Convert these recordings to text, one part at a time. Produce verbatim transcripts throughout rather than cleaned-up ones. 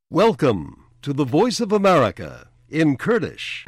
Welcome to the Voice of America in Kurdish.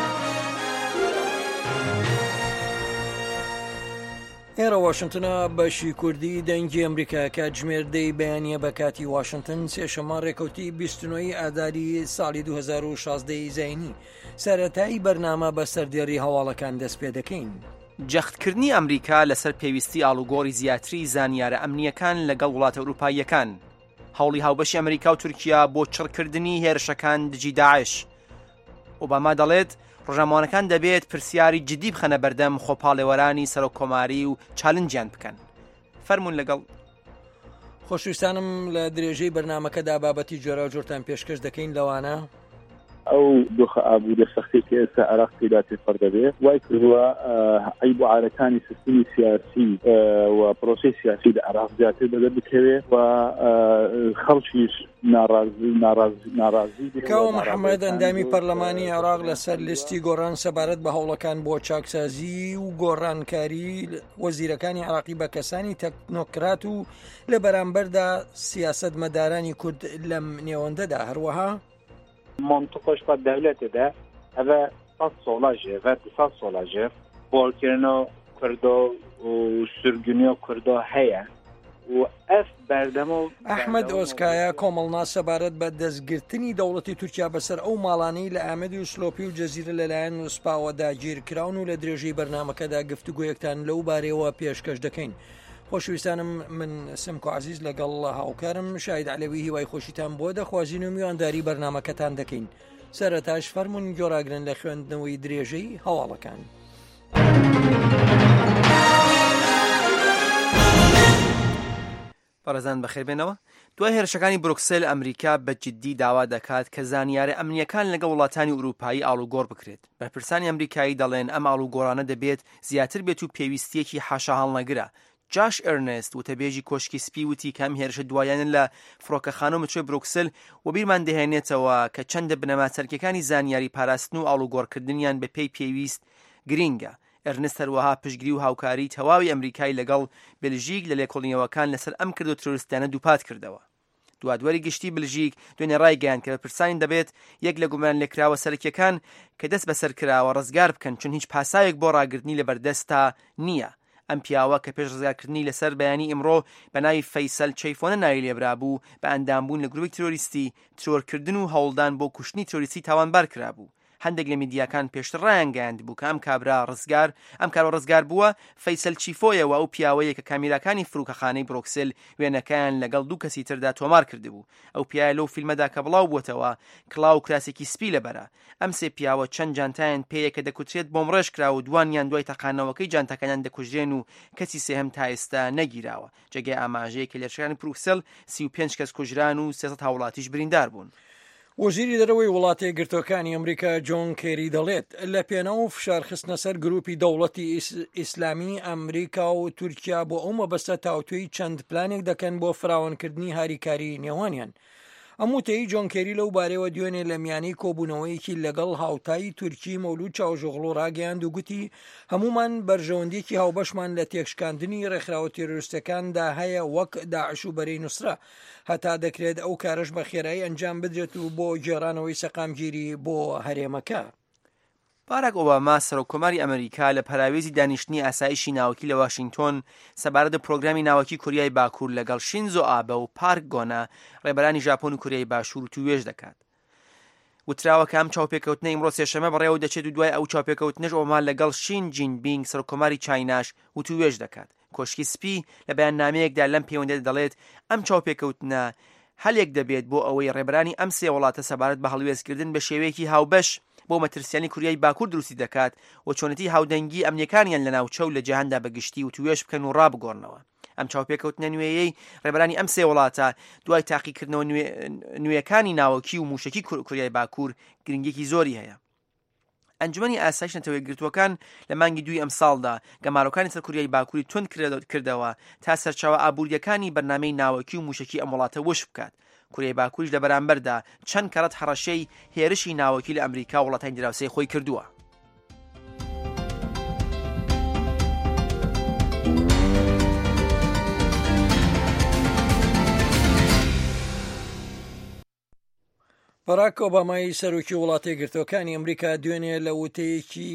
ئێرە واشنتنە بەشی کوردی دەنگی ئەمریکا کاتژمێردەی بەیانیە بە کاتی واشنتن سێشەمە ڕێکەوتی بیستنەوەی ئاداری ساڵی دوو هەزار و شازدە زەینی سەرەتایی بەرنامە بە سەردێڕی هەواڵەکان دەست پێ دەکەین. جەختکردنی ئەمریکا لەسەر پێویستی ئاڵوگۆڕی زیاتری زانیارە ئەمنیەکان لەگەڵ وڵاتە ئەوروپاییەکان، هەوڵی هاوبەشی ئەمریکا و تورکیا بۆ چڕکردنی هێرشەکان دژی داعش. ئۆباما دەڵێت ڕۆژنامەوانەکان دەبێت پرسیاری جدی بخەنە بەردەم خۆپاڵێوەرانی سەرۆکۆماری و چالنجیان بکەن. فەرموون لەگەڵ خۆشویستانم لە درێژەی بەرنامەکەدا بابەتی جۆرە و جۆرتان پێشکەش دەکەین لەوانە ئەو دۆخە ئابوو دەسەختی کە ئێستا عێراق پێدا تێپەڕ دەبێت وای کردووە عەیب و عارەکانی سیستمی سیاسی و پرۆسەی سیاسی لە عێراق زیاتر بەدەست بکەوێت و خەڵکیش ناڕازی ناڕازی ناڕازی کاوە محەممەد ئەندامی پەرلەمانی عێراق لەسەر لیستی گۆڕان سەبارەت بە هەوڵەکان بۆ چاکسازی و گۆڕانکاری وەزیرەکانی عێراقی بە کەسانی تەکنۆکرات و لە بەرامبەردا سیاسەتمەدارانی کورد لەم نێوەندەدا هەروەها منطقش با دولت ده اوه ساز سولاجه و ساز سولاجه بولکرنو کردو و سرگونیو کردو هیا و اف بردمو ئەحمەد ئۆسکایە کۆمەڵنا سەبارەت بە دەستگرتنی دەوڵەتی تورکیا بەسەر ئەو ماڵانەی لە ئامەدی و سلۆپی و جەزیرە لەلایەن وسپاوە داگیرکراون و لە درێژەی بەرنامەکەدا گفتوگویەکتان لەو بارەوە پێشکەش دەکەین. خۆشویستانم من سمکۆ عزیز لەگەڵ هاوکارم شاید عەلەوی هیوای خۆشیتان بۆ دەخوازین و میوانداری بەرنامەکەتان دەکەین. سەرەتاش فەرموون گۆڕاگرن لە خوێندنەوەی درێژەی هەواڵەکان. بەڕێزان بەخێربێنەوە، دوای هێرشەکانی بروکسل ئەمریکا بە جددی داوا دەکات کە زانیارە ئەمنیەکان لەگە وڵاتانی ئوروپایی ئاڵوگۆڕ بکرێت. بەرپرسانی ئەمریکایی دەڵێن ئەم ئاڵوگۆڕانە دەبێت زیاتر بێت و پێویستیەکی حاشا هەڵنەگرە. جاش ئەرنست وتەبێژی کۆشکی سپی وتی کەم هێرشە دوایانن لە فڕۆکەخانە و مچوی بروکسل و بیرمان دەهێنێتەوە کە چەندە بنەما چەرکیەکانی زانیاری پاراستن و ئاڵوگۆڕکردنیان بە پێی پێویست گرینگە. ئەرنست هەروەها پشتگیری و هاوکاری تەواوی ئەمریکای لەگەڵ بلژیک لە لێکۆڵینەوەکان لەسەر ئەم کردو ترۆریستانە دووپات کردەوە. دوادوەری گشتی بلژیک دوێنێ ڕایگەیاند کە بەرپرسانی دەبێت یەک لە گومان لێکراوە سەرکیەکان کە دەست بەسەر کراوە ڕزگار بکەن، چون هیچ پاسایەک بۆ ڕاگرتنی لە بەردەستا نییە. ئەم پیاوە کە پێش ڕزگارکردنی لەسەر بەیانی ئیمڕۆ بە ناوی فەیسەل چەیفۆنە ناوی لێبرابوو بە ئەندامبوون لە گروپی ترۆریستی ترۆرکردن و هەوڵدان بۆ کوشتنی ترۆریستی تاوانبار کرابوو. هەندێک لە میدیاکان پێشتر ڕایانگەیاند بوو کە ئەم کابرا ڕزگار ئەم کارۆ ڕزگار بووە فەیسەل چیفۆیەوە ئەو پیاوەیە کە کامیراکانی فروکەخانەی بروکسل وێنەکەیان لەگەڵ دوو کەسی تردا تۆمار کردبوو. ئەو پیاە لەو فیلمەدا کە بڵاو بووتەوە کڵاو کراسێکی سپی لەبەرە. ئەم سێ پیاوە چەند جانتایان پێیە کە دەکوترێت بۆم ڕێژ کرا و دوانیان دوای تەقانەوەکەی جانتەکانیان دەکوژێن و کەسی سێهەم تا ئێستا نەگیراوە. جێگەی ئاماژەیە کە لێرشەکانی بروکسل سی و پێنج کەس کوژران و سێسەد هاوڵاتیش بریندار بوون. وەزیری دەرەوەی وڵاتە یەکگرتووەکانی ئەمریکا جۆن کێری دەڵێت لە پێناو فشارخستنە سەر گروپی دەوڵەتی ئیسلامی ئەمریکا و تورکیا بۆ ئەو مەبەستە تاوتوێی چەند پلانێک دەکەن بۆ فراوانکردنی هاریکاری نێوانیان. ئەموتەی جۆن کێری لەو بارەوە دوێنێ لە میانەی کۆبوونەوەیەکی لەگەڵ هاوتایی تورکی مەولود چاوژۆغڵ و ڕاگەیاند و گوتی هەمومان بەرژەوەندێکی هاوبەشمان لە تێکشکاندنی ڕێکخراوە تێرۆریستەکاندا هەیە وەک داعش و بەرەی نوسرە، هەتا دەکرێت ئەو کارش بە خێرایی ئەنجام بدرێت و بۆ گێڕانەوەی سەقامگیری بۆ هەرێمەکە. باراک ئۆباما سەرۆکۆماری ئەمریکا لە پەراوێزی دانیشتنی ئاسایشی ناوەکی لە واشنگتۆن سەبارەت بە پرۆگرامی ناوەکی کوریای باکوور لەگەڵ شینزۆ ئابە و پارک گۆنا ڕێبەرانی ژاپۆن و کوریای باشوور توێژ دەکات. وتراوە کە ئەم چاوپێکەوتنە ئیمڕۆ سێشەمە بەڕێوە دەچێت و دوای ئەو چاوپێکەوتنەش ئۆباما لەگەڵ شین جینپینگ سەرۆکۆماری چایناش و توێژ دەکات. کۆشکی سپی لە بەیاننامەیەکدا لەم پەیوەندیدا دەڵێت ئەم چاوپێکەوتنە هەلێک دەبێت بۆ ئەوەی ڕێبەرانی ئەم سێ وڵاتە سەبارەت بە هەڵوێستکردن بە شێوەیەکی هاوبەش بۆ مەترسیانی کوریای باکوور دروستی دەکات و چۆنەتی هاودەنگی ئەمنیەکانیان لە ناوچە و لە جیهاندا بەگشتی و توێش بکەن و ڕابگۆڕنەوە. ئەم چاوپێکەوتنە نوێیەی ڕێبەرانی ئەم سێ وڵاتە دوای تاقیکردنەوە نوێیەکانی ناوەکی و موشکی کوریای باکوور گرنگێکی زۆری هەیە. ئەنجومەنی ئاسایش نەتەوەی گرتوەکان لە مانگی دوی ئەم ساڵدا گەمارۆکانی سەر کوریای باکووری تند کردەوە تا سەرچاوە ئابوووریەکانی بەرنامەی ناوەکی و موشکی ئەم وڵاتە وش بکات. کوریای باکووریش لە بەرامبەردا چەند کەڕەت هەڕەشەی هێرشی ناوەکی لە ئەمریکا وڵاتانی دراوسەی خۆی کردووە. باراک ئۆبامای سەرۆکی وڵاتە یەکگرتووەکانی ئەمریکا دوێنێ لە وتەیەکی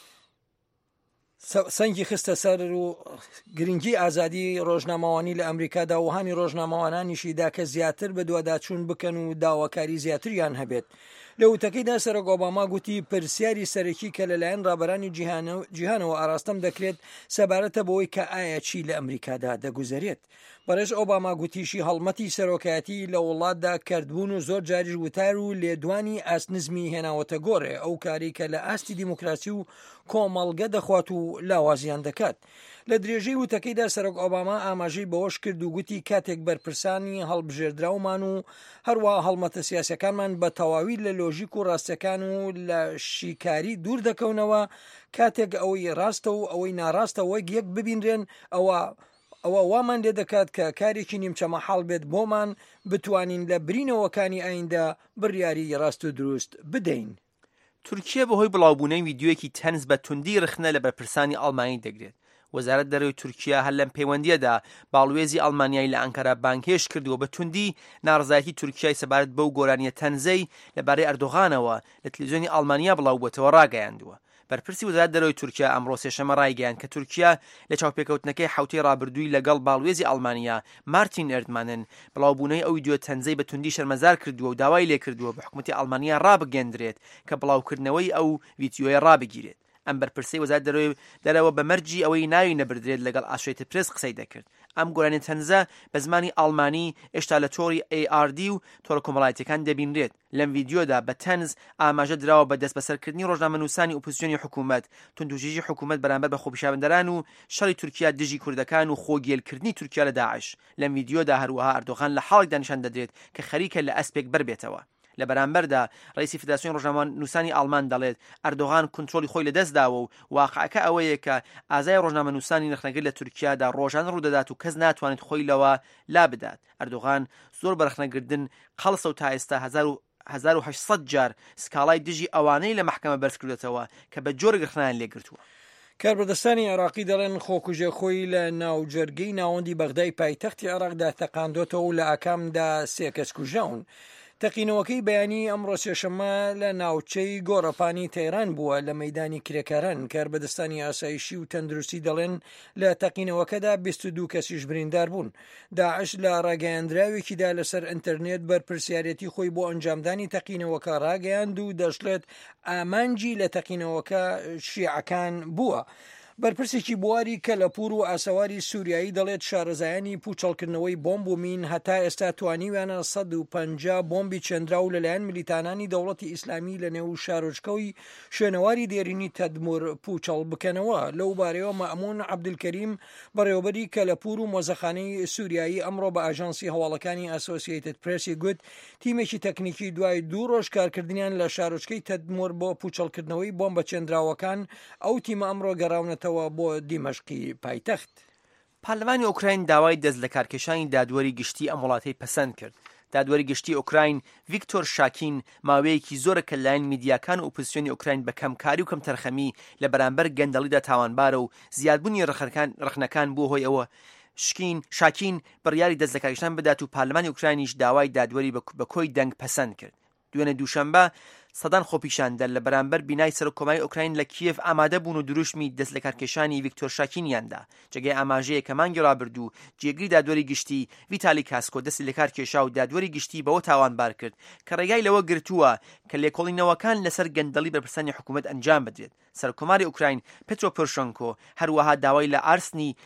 سەنگی خستە سەر و گرنگی ئازادی ڕۆژنامەوانی لە ئەمریکادا و هانی ڕۆژنامەوانانیشیدا کە زیاتر بە دوواداچوون بکەن و داواکاری زیاتریان هەبێت. لە وتەکەیدا سەرۆک ئۆباما گوتی پرسیاری سەرەکی کە لەلایەن ڕابەرانی جیهانەوە ئاراستەم دەکرێت سەبارەتە بەوەی کە ئایا چی لە ئەمریکادا دەگوزارێت. بەڕێز ئۆباما گوتیشی هەڵمەتی سەرۆکایەتی لە وڵاتدا کردبوون و زۆر جاریش وتار و لێدوانی ئاسنزمی هێناوەتە گۆڕێ، ئەو کاری کە لە ئاستی دیموکراسی و کۆمەڵگە دەخوات و لاوازیان دەکات. لە درێژەی وتەکەیدا سەرۆک ئۆباما ئاماژەی بەوەش کرد و گوتی کاتێک بەرپرسانی هەڵبژێردراومان و هەروە هەڵمەتە سیاسەکانمان بە تەواوی لە لۆژیک و ڕاستیەکان و لە شیکاری دوور دەکەونەوە، کاتێک ئەوەی ڕاستە و ئەوەی ناڕاستە وەک یەک ببینرێن، ئەوە ئەوە وامان لێ دەکات کە کارێکی نیمچەمە حاڵ بێت بۆمان بتوانین لە برینەوەکانی ئایندا بڕیاری ڕاست و دروست بدەین. تورکیا بەهۆی بڵاوبوونەی ویددیوەکی تەنز بە توندی رخنە لە بەرپرسانی ئەڵمانی دەگرێت. وەزارەت دەرەوەی تورکیا هەر لەم پەیوەندیەدا باڵوێزی ئەڵمانیایی لە ئەنکارا بانگهێش کردووە بە توندی ناڕزایەتی تورکیای سەبارەت بەو گۆرانیە تەنزەی لەبارەی ئەردۆغانەوە لە تەلەڤیزیۆنی ئەڵمانیا بڵاو بووەتەوە ڕاگەیاندووە. بەرپرسی وەزارەت دەرەوەی تورکیا ئەمڕۆ سێشەمە ڕایگەیاند کە تورکیا لە چاوپێکەوتنەکەی حوتەی ڕابردووی لەگەڵ باڵوێزی ئەڵمانیا مارتین ئێردمانن بڵاوبوونەی ئەو ویدیۆ تەنزەی بە توندی شەرمەزار کردووە و داوای لێ کردووە بە حکوومەتی ئەڵمانیا ڕابگەندرێت کە بڵاوکردنەوەی ئەو ویدیۆیە ڕابگیرێت. ئەم بەرپرسەی وەزارەت دەرەوە بە مەرجی ئەوەی ناوی نەبردرێت لەگەڵ ئاسۆسیێتد پرێس قسەی دەکرد. ئەم گۆرانی تەنزە بە زمانی ئەڵمانی هێشتا لە تۆڕی ئێ ئار دی و تۆڕە کۆمەڵایەتیەکان دەبینرێت. لەم ویدیۆدا بە تەنز ئاماژە دراوە بە دەست بەسەرکردنی ڕۆژنامەنووسانی ئۆپۆزیسیۆنی حکوومەت، توندوتیژی حکوومەت بەرامبەر بە خۆپیشاندەران و شەڕی تورکیا دژی کوردەکان و خۆگێلکردنی تورکیا لە داعش. لەم ویدیۆدا هەروەها ئەردۆغان لە حاڵێکدا نیشان دەدرێت کە خەریکە لە ئەسپێک بەربێتەوە. لە بەرامبەردا ڕئیسی فدراسیۆن ڕۆژنامەنووسانی ئەڵمان دەڵێت ئەردۆغان کنترۆلی خۆی لەدەستداوە و واقعەکە ئەوەیە کە ئازای ڕۆژنامەنووسانی نرخنەگر لە تورکیادا ڕۆژان ڕوودەدات و کەس ناتوانێت خۆی لەوە لا بدات. ئەردۆغان زۆر بەرخنەگردن قەڵسە و تا ئێستا هەزار و هەشت جار سکاڵای دژی ئەوانەی لە مەحکەمە بەرز کردێتەوە کە بە جۆرە گرخنیان لێگرتووە. کاربەدەستانی عێراقی دەڵێن خۆکوژە خۆی لە ناوجەرگەی ناوەندی بەغدای پایتەختی عێراقدا تەقاندۆتەوە و لە ئاکامدا سێ کەس کوژاون. تەقینەوەکەی بەیانی ئەمڕۆ سێشەممە لە ناوچەی گۆڕەپانی تەیران بووە لە مەیدانی کرێکاران. کاربەدەستانی ئاسایشی و تەندروستی دەڵێن لە تەقینەوەکەدا بیست و دوو کەسیش بریندار بوون. داعش لە ڕاگەیاندراوێکیدا لەسەر ئینتەرنێت بەرپرسیارەتی خۆی بۆ ئەنجامدانی تەقینەوەکە ڕاگەیاند و دەشڵێت ئامانجی لە تەقینەوەکە شیعەکان بووە. بەرپرسێکی بواری کە لە پور و ئاسەواری سووریایی دەڵێت شارەزایانی پوچەڵکردنەوەی بۆمب و مین هەتا ئێستا توانیویانە سەد و پەنجا بۆمبی چەندراو لەلایەن ملیتانانی دەوڵەتی ئیسلامی لە نێو شارۆچکەوی شوێنەواری دێرینی تەدمور پوچەڵ بکەنەوە. لەو بارەوە مەئمون عەبدولکەریم بەڕێوەبەری کە لە پور و مۆزەخانەی سووریایی ئەمڕۆ بە ئاژانسی هەواڵەکانی ئەسۆسیێتد پرێسی گوت تیمێکی تەکنیکی دوای دوو ڕۆژ کارکردنیان لە شارۆچکەی تەدمور بۆ پوچەڵکردنەوەی بۆمبە چەندراوەکان ئەو تیمە ئەمڕۆ گەڕاونەتەوە بۆ دیمەشقی پایتەخت. پارلەمانی ئوکراین داوای دەست لە کارکێشانی دادوەری گشتی ئەم وڵاتەی پەسەند کرد. دادوەری گشتی ئوکراین ڤیکتۆر شاکین ماوەیەکی زۆرە کە لایەن میدیاکان و ئۆپۆزیسیۆنی ئوکراین بە کەمکاری و کەم تەرخەمی لە بەرامبەر گەندەڵیدا تاوانبارە و زیادبوونی ڕخنەکان بوو هۆی ئەوە شکین شاکین بڕیاری دەست لە کارکێشان بدات و پارلەمانی ئوکراینیش داوای دادوەری بە کۆی دەنگ پەسەند کرد. دوێنێ دووشەمبە سەدان خۆپیشاندە لە بەرامبەر بینای سەرۆکۆماری ئوکراین لە کیف ئامادە بوون و دروشمی دەست لە کارکێشانی ڤیکتۆر شاکینیاندا. جێگەی ئاماژەیە کە مانگی ڕابردوو جێگری دادوەری گشتی ڤیتالی کاسکۆ دەستی لە کار کێشا و دادوەری گشتی بەوە تاوانبار کرد کە ڕێگای لەوە گرتووە کە لێکۆڵینەوەکان لەسەر گەندەڵی بەرپرسانی حکوومەت ئەنجام بدرێت. سەرۆکۆماری ئوکراین پێترۆ پۆرۆشێنکۆ هەروەها داوای لە ئارسنی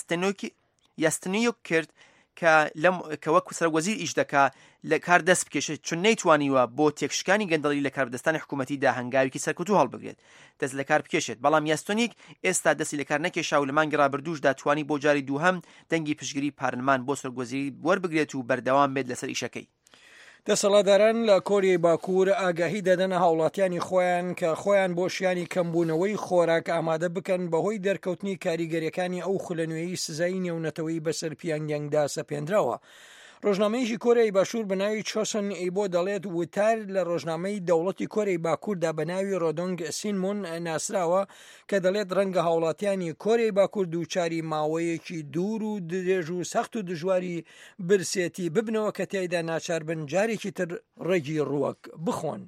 یاستنیۆک کرد کە لەم کە وەکو سەرۆکوەزیر ئیش دەکا لە کار دەست بکێشێت چون نەیتوانیوە بۆ تێکشکانی گەندەڵی لە کاربەدەستانی حکوومەتیدا هەنگاوێکی سەرکەوتوو هەڵبگرێت دەست لە کار بکێشێت. بەڵام یاستۆنیک ئێستا دەستی لە کار نەکێشا و لە مانگی ڕابردووشدا توانی بۆ جاری دووهەم دەنگی پشتگیری پارلمان بۆ سەرۆکوەزیری وەربگرێت و بەردەوام بێت لەسەر ئیشەکەی. دەسەڵاتداران لە کۆریای باکوور ئاگاهی دەدەنە هاوڵاتیانی خۆیان کە خۆیان بۆ شیانی کەمبوونەوەی خۆراک ئامادە بکەن بەهۆی دەرکەوتنی کاریگەریەکانی ئەو خولەنوێیی سزایی نێونەتەوەی بەسەر پیانگیانگدا سەپێنراوە. ڕۆژنامەیەکی کۆریای باشوور بە ناوی چۆسن ئیبۆ دەڵێت وتار لە ڕۆژنامەی دەوڵەتی کۆریای باکووردا بە ناوی ڕۆدۆنگ سینمون ناسراوە کە دەڵێت ڕەنگە هاوڵاتیانی کۆریای باکوور دووچاری ماوەیەکی دوور و درێژ و سەخت و دژواری برسێتی ببنەوە کە تیایدا ناچار بن جارێکی تر ڕێگی ڕووەک بخۆن.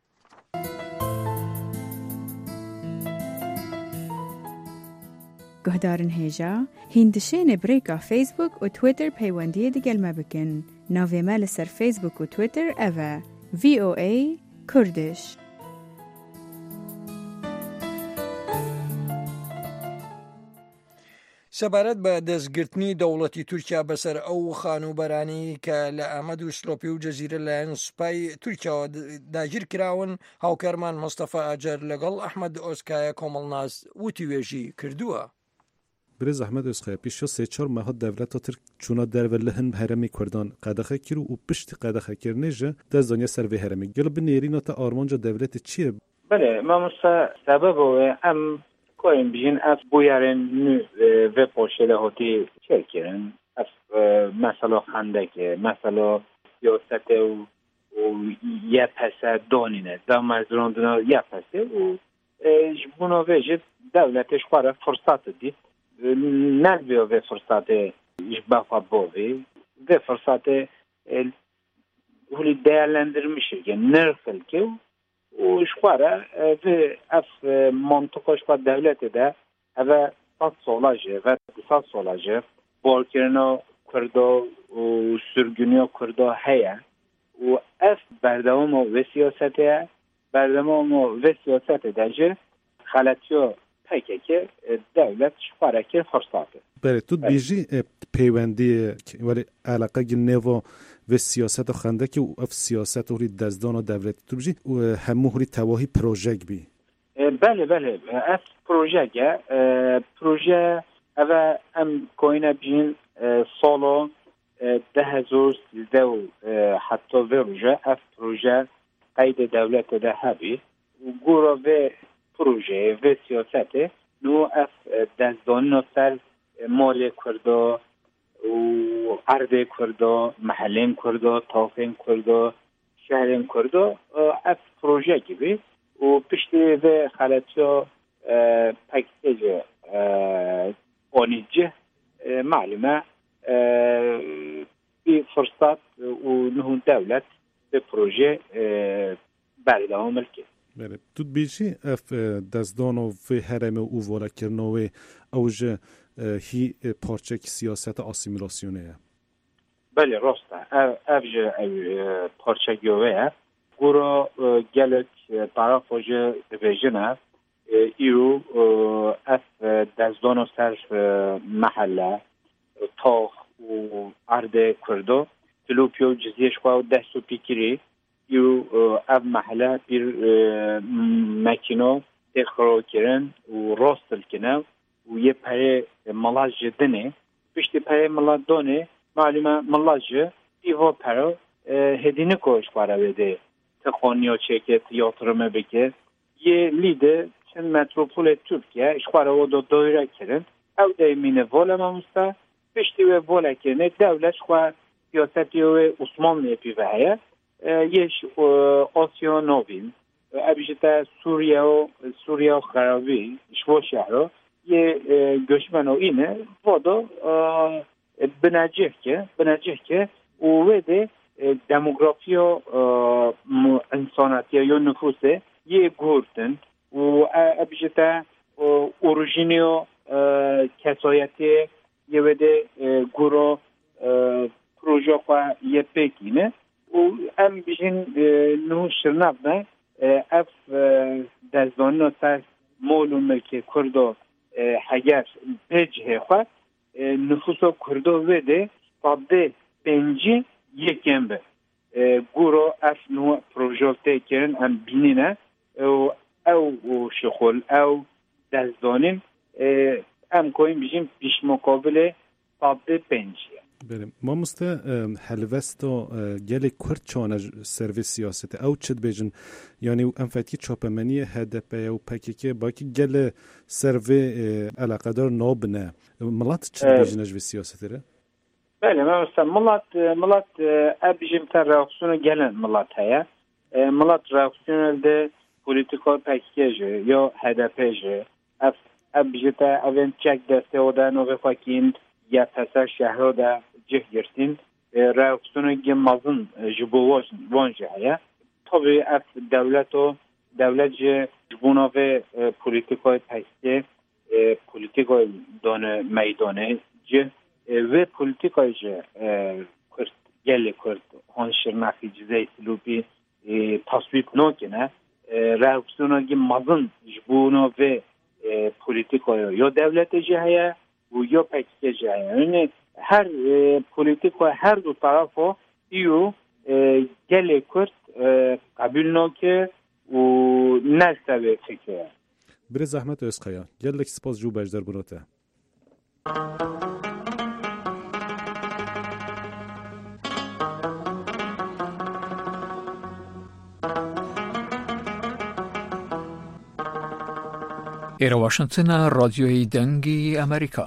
گهدارن هێژا هیندشێنێ برێکا فیسبوک و تویتر پەیوەندیە دەگەلمە بکن. ناوێمە لەسەر فیسبوک و تویتر ئەڤە ڤی ئۆ ئەی کوردش. سەبارەت بە دەستگرتنی دەوڵەتی تورکیا بەسەر ئەو خانوبەرانی کە لە ئەمەد و سلۆپی و جەزیرە لایەن سوپای تورکیاوە داگیر کراون، هاوکارمان مستەفا ئاجەر لەگەڵ ئەحمەد ئۆسکایە کۆمەڵناز وتی وێژی کردووە. برێز ئەحمەد ئۆسکایە پیشە سێ چوار ماهە دەوڵەتە ترک چوونە دەرەوە لە هەن هەرەمی کوردان قەدەخە کرد و پشتی قەدەخەکردنێژە دەستزانیە سەر vê هەرەمی گەل بنێرینەوە ئارمانجا دەوڵەتی چییە؟ بەێ مامۆستا سەبەبەوە ئەم کوین بژین ئەف بویارن vê پۆشێ لە هۆتی چێکردن ئەف مەسەلۆ خەندەکێ مەسەلۆ سیاسەتێ و یە پەسە دۆنینە دامەزڕۆندنەوە یە پەسێ و ji بوونۆ vêjit devletê ji xwe re firsat dît nervê vê firsatê ji bexa bovê vê firsatê hûlî değerlendirmişir nirxilkê û ji xwe re vê ev mantıqa ji xwe devletê de ev sed sola jê ve du sed sola jê borkirina Kurdo û sürgûniya Kurdo heye û ev berdewama vê siyasetê ye berdewama vê siyasetê de jî xeletiya pekekê devlet ji xwe re kir firsatê. بله تو بیجی پیوندی ولی علاقه گنیو و سیاست و خندکی و اف سیاست و دزدان و دولت تو بیجی و همه هری تواهی پروژه بی. بله بله اف پروژه گه پروژه اوه ام کوینه بیجین سالو ده هزار سیزده و حتی ویروژه اف پروژه قید دولت ده هبی و گورا و پروژه و سیاسته نو اف دزدان و سر مال کردا و عرض کردا محلین کردا تافین کردا شهرین کردا اف پروژه gibi و پشتی و خلطیا پکیج آنیجه معلومه بی فرصت و نهون دولت به پروژه بردام ملکی. بله تو بیشی اف دزدان و هرم و وارا کرنوی اوج هی پارچه سیاست آسیمیلاسیونه. بله راسته اوج پارچه گوه گورا گلک طرف وجه ویژنه ایو اف دزدان و سر محله تاخ و عرض کردو تلوپیو جزیش خواهد دستو پیکری ایو اف محله بیر مکینو تخرو کرن و راستل کنه و یه پره ملاج دنه پشتی پره ملاج دونه معلومه ملاج ایوا پره هدینه کوش پاره بده تخانیا چکت یاترمه بکه یه لیده چند متروپول ترکیه اشخواره و دو دایره کرن او دیمینه والا ممسته پشتی و والا کرنه دولت شخواه سیاستی و عثمان نیپی وحیه یش آسیا نوین ابیجتا سوریه و سوریه و خرابی شو شهر یه göçmen o yine bu da binecek ki binecek ki o ve de demografiya insanatiye ya nüfusu ye gurtun o abijete orijiniyo kesayeti ye ve de guru proje kwa ye pekine o em bijin nu şırnavne ev dezdonno ser molum ki kurdo هگر بجه خود نفوس کرده وده قابل پنجی یکم به گورو اف نو پروژکته کرن هم بینینه او شخول او دزدانین هم کوین بیشیم پیش مقابل قابل پنجی بله ما مسته هلوست و گل کرد چانه سرویس سیاست او چد بیجن یعنی ام فتی چاپمنی هدف او پکیکه باکی گل سروی علاقه دار نابنه ملات چد بیجن اجوی سیاسته ره؟ بله ما مثلا ملت ملت ابجیم تا راکسون گلن ملت هیا ملت راکسون ده پولیتیکال پکیج یا هدفش اف ابجتا اون چک دسته و ده نوع فاکین یا پسر شهر ده جه گرتین راکسون گم مازن جبوش وانجه هیا tabii ev devlet o devlet ji buna ve politikayı pekte politikayı done meydane ji ve politikayı ji Kürt gelli Kürt hanşırnaki cizey silupi tasvip nokine reaksiyona ki mazın buna ve politikayı yo devlete ji heye yo pekte ji heye yani her politika her du tarafı iyo gelli Kürt قبول نوکه و نستوه فکره بره زحمت اسخیا گلک سپاس جو بجدر بروته ایرا واشنطن رادیوی دنگی امریکا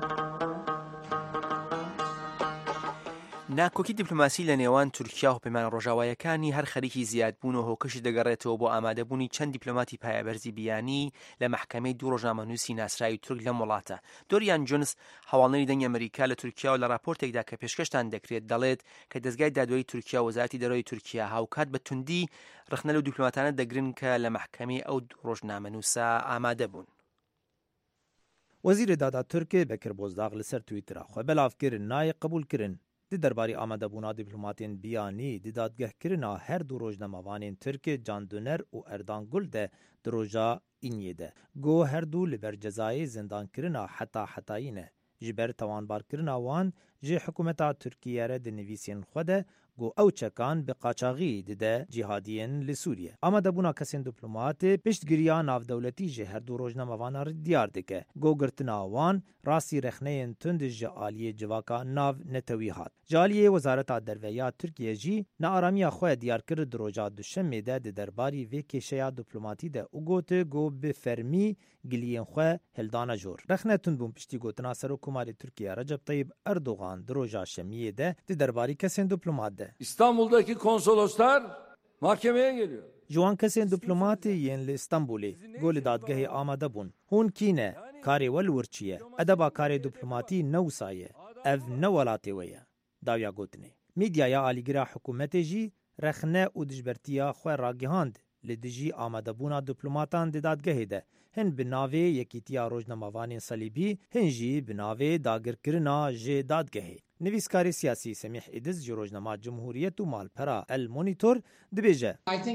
ناکۆکی دیپلۆماسی لە نێوان تورکیا و پەیمانە ڕۆژاوایەکانی هەر خەریکی زیادبوون و هۆکەشی دەگەڕێتەوە بۆ ئامادەبوونی چەند دیپلۆماتی پایەبەرزی بیانی لە محکەمەی دوو ڕۆژنامەنووسی ناسراوی تورک لەم وڵاتە. دۆریان جونس هەواڵنەری دەنگی ئەمریکا لە تورکیا و لە راپۆرتێکدا کە پێشکەشتان دەکرێت دەڵێت کە دەستگای دادوەری تورکیا و وەزارەتی دەرەوەی تورکیا هاوکات بە توندی ڕخنە لەو دیپلۆماتانە دەگرن کە لە محکەمەی ئەو دوو ڕۆژنامەنووسە ئامادە بوون. وەزیرە دادا تورکێ بەکر بۆزداغ لەسەر تویترا خۆ بەلافکردن نایە قبولکردن دی درباری ئامادەبوونا دیپلۆماتên بیانی دی دادگehkirina her du rojnamavanên Tirkê Can Düner û Erdan Gul de di roja Înyê de got her du li ber cezayê zindankirina heta hetayî ne ji ber tawanbarkirina wan ji hikûmeta Tirkiye re di nivîsên xwe de got ew çekan bi qaçaxî dide cîhadiyên li Sûriye. Amadebûna kesên diplomatê piştgiriya navdewletî ji her du rojnamavanan re diyar dike. Got girtina wan rastî rexneyên tund ji aliyê civaka nav netewî hat. Ji aliyê Wezareta Derveya Tirkiye jî nearamiya xwe diyar kir di roja duşemê de di derbarî vê kêşeya diplomatî de û gote got bi fermî giliyên xwe hildana jor. Rexne tund bûn piştî gotina Serokkomarê Tirkiye Recep Tayyip Erdogan di roja şemiyê de di derbarî kesên diplomat de. İstanbul'daki konsoloslar mahkemeye geliyor. Jiwan kesên diplomatê yên li İstanbulê got li dadgehê amade bûn. Hûn kîne karê we li wir çi ye? Edeba karê diplomatî ne wisa ye? Ev ne welatê we ye? Dawiya gotinê. Mîdyaya alîgira hikûmetê jî rexne û dijbertiya xwe ragihand li dijî amadebûna diplomatan di dadgehê de. Hin bi navê Yekîtiya Rojnamavanên Salîbî, hin jî bi navê dagirkirina ji dadgehê. Nivîskarê siyasî Semîh İdiz ji rojnama Cumhuriyet û Malpera El Monitor dibêje.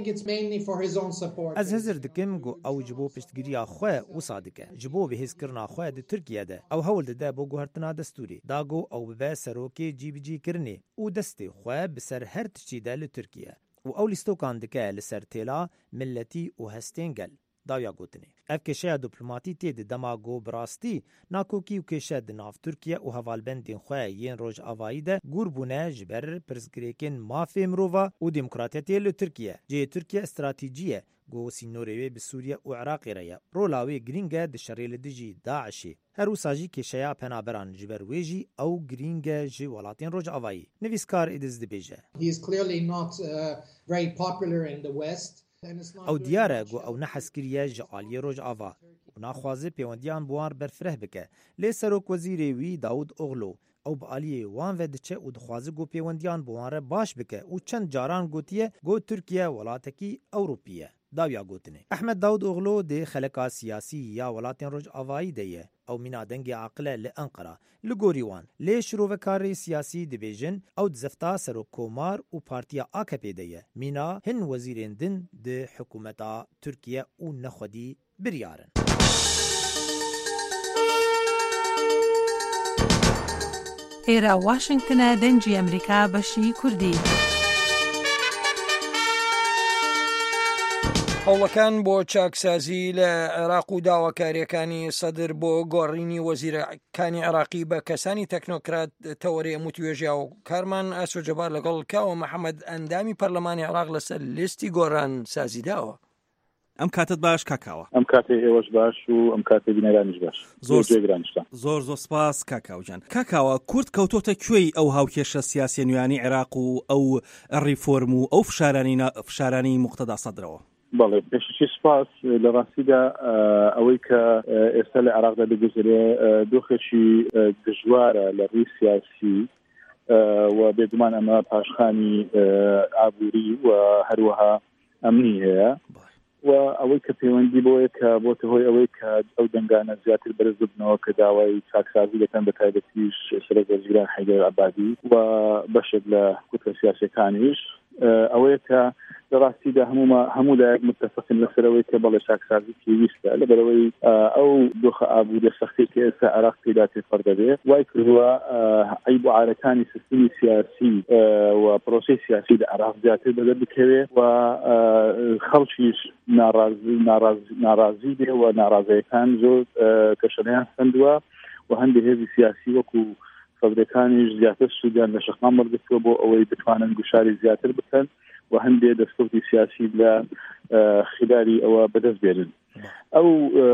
Ez hizir dikim got ew ji bo piştgiriya xwe wisa dike. Ji bo bihêzkirina xwe di Tirkiye de ew hewl dide bo guhertina destûrê. Da got ew bibe serokê cîbicîkirinê û destê xwe bi ser her tiştî de li Tirkiye. û ew lîstokan dike li ser têla milletî û hestên gel. Dawiya gotinê. Ev kêşeya diplomatî tê di dema got bi rastî nakokî û kêşe di nav Tirkiye û hevalbendên xwe yên rojavayî de gûr bûne ji ber pirsgirêkên mafê mirova û demokratiyetê li Tirkiye. Cihê Tirkiye stratîjî ye got sînorê wê bi Sûriye û Iraqê re ye. Rola wê girîng e di şerê li dijî Daişê. Her wisa jî kêşeya penaberan ji ber wê jî ew girîng e ji welatên rojavayî. Nivîskar Îdiz dibêje. He is clearly not uh, very popular in the West. Ew diyar e got ew nehezkiriye ji aliyê Rojava û naxwaze pêwendiyan bi wan berfireh bike. Lê Serokwezîrê wî Daud Oğlu ew bi aliyê wan ve diçe û dixwaze got pêwendiyan bi wan re baş bike û çend caran gotiye got Tirkiye welatekî Ewropî ye. Dawiya gotinê. Ehmed Daud Oğlu dê xeleka siyasî ya welatên Rojavayî de ye. Ew mîna dengê aqil e li Enqera. Li gorî wan lê şirovekarê siyasî dibêjin ew di zefta Serokkomar û Partiya A K P de ye. Mîna hin wezîrên din di hikûmeta Tirkiye û nexwedî biryarin. ئێرە واشنگتنە دەنگی ئەمریکا بەشی کوردی. هەوڵەکان بۆ چاکسازی لە عێراق و داواکاریەکانی سەدر بۆ گۆڕینی وەزیرەکانی عێراقی بە کەسانی تەکنۆکرات تەوەری ئەموتوێژیا و کارمان ئاسۆجەبار لەگەڵ کاوە محەممەد ئەندامی پەرلەمانی عێراق لەسەر لیستی گۆڕان سازیداوە. ئەم کاتت باش کاکاوە. ئەم کاتێ ئێوەش باش و ئەم کاتێ بینەرانیش باش. زۆر جێگرانیشتە. زۆر زۆر سپاس کاکاوجان. کاکاوە کورد کەوتۆتە کوێی ئەو هاوکێشە سیاسی نوێیانی عێراق و ئەو ڕیفۆرم و ئەو فشارانی فشارانی موقتەدا سەدرەوە. بەڵێ پێشی سپاس لە ڕاستیدا ئەوەی کە ئێستا لە عێراقدا دەگوزرێ دۆخێکی دژوارە لە ڕووی سیاسی و بێگومان ئەمە پاشخانی ئابووری و هەروەها ئەمنی هەیە و ئەوەی کە پەیوەندی بۆیە کە بۆتە هۆی ئەوەی کە ئەو دەنگانە زیاتر بەرز ببنەوە کە داوای چاکسازی دەکەن بە تایبەتیش سەرۆک وەزیران حەیدەر عەبادی و بەشێک لە کورتە سیاسیەکانیش ئەوەیە کە لە ڕاستیدا هەموو لایەک متفقین لەسەرەوەی کە بەڵێ چاکسازی پێویستە لەبەرەوەی ئەو دۆخە ئابووری سەختی کە ئێستا عێراق پێدا تێپەڕ دەبێت وای کردووە عەیب و عارەکانی سیستمی سیاسی و پرۆسەی سیاسی لە عێراق زیاتر بەدەست بکەوێت و خەڵکیش ناڕازی بێ و ناڕازیەکان زۆر کەشەنەیان سندووە و هەندێک هێزی سیاسی وەکو سەدرەکانیش زیاتر سوودیان لە شەقام وەرگرتووە بۆ ئەوەی بتوانن گوشاری زیاتر بکەن و هەندێک دەستکەوتی سیاسی لە خلاری ئەوە بەدەست بێنن. ئەو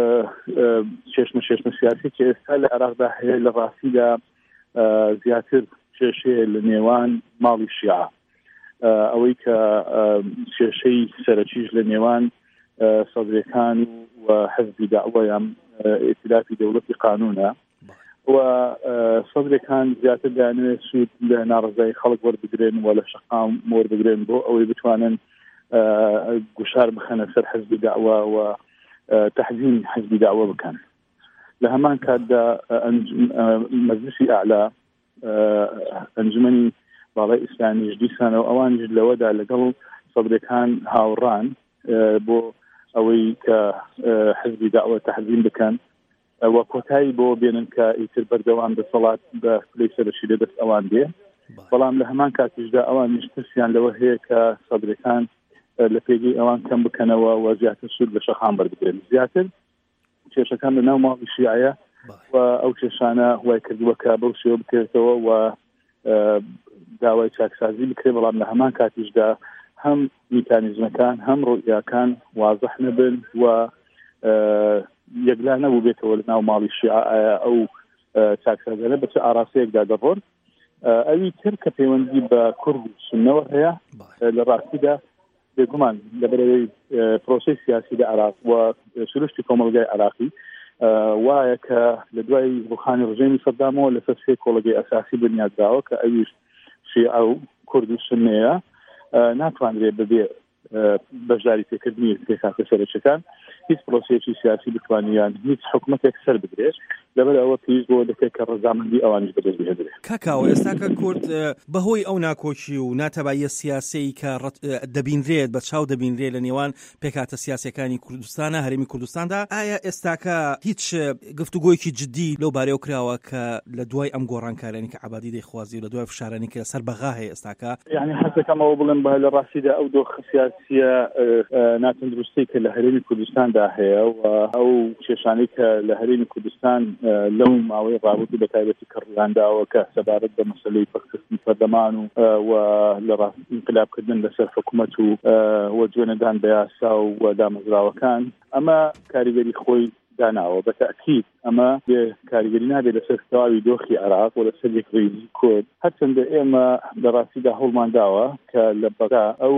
چێشمە چێشمە سیاسی کە ئێستا لە عێراقدا هەیە لە ڕاستیدا زیاتر کێشەیە لە نێوان ماڵی شیعە ئەوەی کە کێشەی سەرەکیش لە نێوان سەدرەکان و حەزبی داعوە یان ئێتلافی دەوڵەتی قانونە و سەدرەکان زیاتر دەیانوێت سوود لە ناڕزایی خەڵک وەربگرن و لە شەقام وەربگرن بۆ ئەوەی بتوانن گوشار بخەنە سەر حەزبی داعوە و تەحزین حەزبی داعوە بکەن. لە هەمان کاتدا مەجلیسی ئاعلا ئەنجومەنی باڵای ئیسلامیش دیسانەوە ئەوانش لەوەدا لەگەڵ سەدرەکان هاوڕان بۆ ئەوەی کە حەزبی داعوە تەحزین بکەن و کۆتایی بۆ بێنن کە ئیتر بەردەوام دەسەڵات بە پلەی سەرەکی لەدەست ئەوان دێ بەڵام لە هەمان کاتیشدا ئەوان نیشترسیان لەوە هەیە کە سەدرەکان لە پێگەی ئەوان کەم بکەنەوە و زیاتر سوود لە شەقام بەربگرن. زیاتر کێشەکان لە ناو ماڵی شیعەیە و ئەو کێشانە وای کردووە کە بەو شێوە بکرێتەوە و داوای چاکسازی بکرێت بەڵام لە هەمان کاتیشدا هەم میکانیزمەکان هەم ڕۆیاکان وازح نەبن و یەکلا نەبوو بێتەوە لە ناو ماڵی شیعە ئەو چاکسازانە بە چه ئاراسەیەکدا دەڕۆن. ئەوی تر کە پەیوەندی بە کورد و سوننەوە هەیە لە ڕاستیدا بێگومان لەبەرەوەی پرۆسەی سیاسی لە عێراق و سروشتی کۆمەڵگای عێراقی وایە کە لە دوای ڕوخانی ڕژێمی سەدامەوە لەسەر سێ کۆڵگەی ئەساسی بنیادراوە کە ئەویش شیعە و کورد و سوننەیە ناتوانرێت بەبێ بەشداری پێکردنی پێکاتە سەرچەکان هیچ پرۆسەیەکی سیاسی بتوانیان هیچ حکومەتێک سەر بدرێت لەبەر ئەوە پێویست بۆ دەکرێت کە ڕەزامەندی ئەوانش بەدەست بهێنرێت. کاکاوە ئێستا کە کورد بەهۆی ئەو ناکۆچی و ناتەبایە سیاسی کە دەبینرێت بە چاو دەبینرێت لە نێوان پێکاتە سیاسەکانی کوردستانە هەرێمی کوردستاندا ئایا ئێستاکە هیچ گفتوگۆیەکی جدی لەو بارەوە کراوە کە لە دوای ئەم گۆڕانکارانی کە عەبادی دەیخوازی و لە دوای فشارانی کە سەر بەغا هەیە ئێستاکە یعنی حەزەکەمەوە بڵێم بە لە ڕاستیدا ئەو دۆخە سیاسیە ناتەندروستی کە لە هەرێمی کوردستاندا هەیە و ئەو کێشانەی کە لە هەرێمی کوردستان لەو ماوەی ڕابردوو بە تایبەتی کڕدانداوە کە سەبارەت بە مەسەلەی پەکسەستی پەرلەمان و و لە ڕاستی انقلابکردن لەسەر حکوومەت و و جوێنەدان بە یاسا و دامەزراوەکان ئەمە کاریگەری خۆی داناوە بە تەکید ئەمە کاریگەری نابێت لەسەر تەواوی دۆخی عێراق و لەسەر یەکڕێزی کورد هەرچەندە ئێمە لە ڕاستیدا هەوڵمان داوە کە لە بەغا ئەو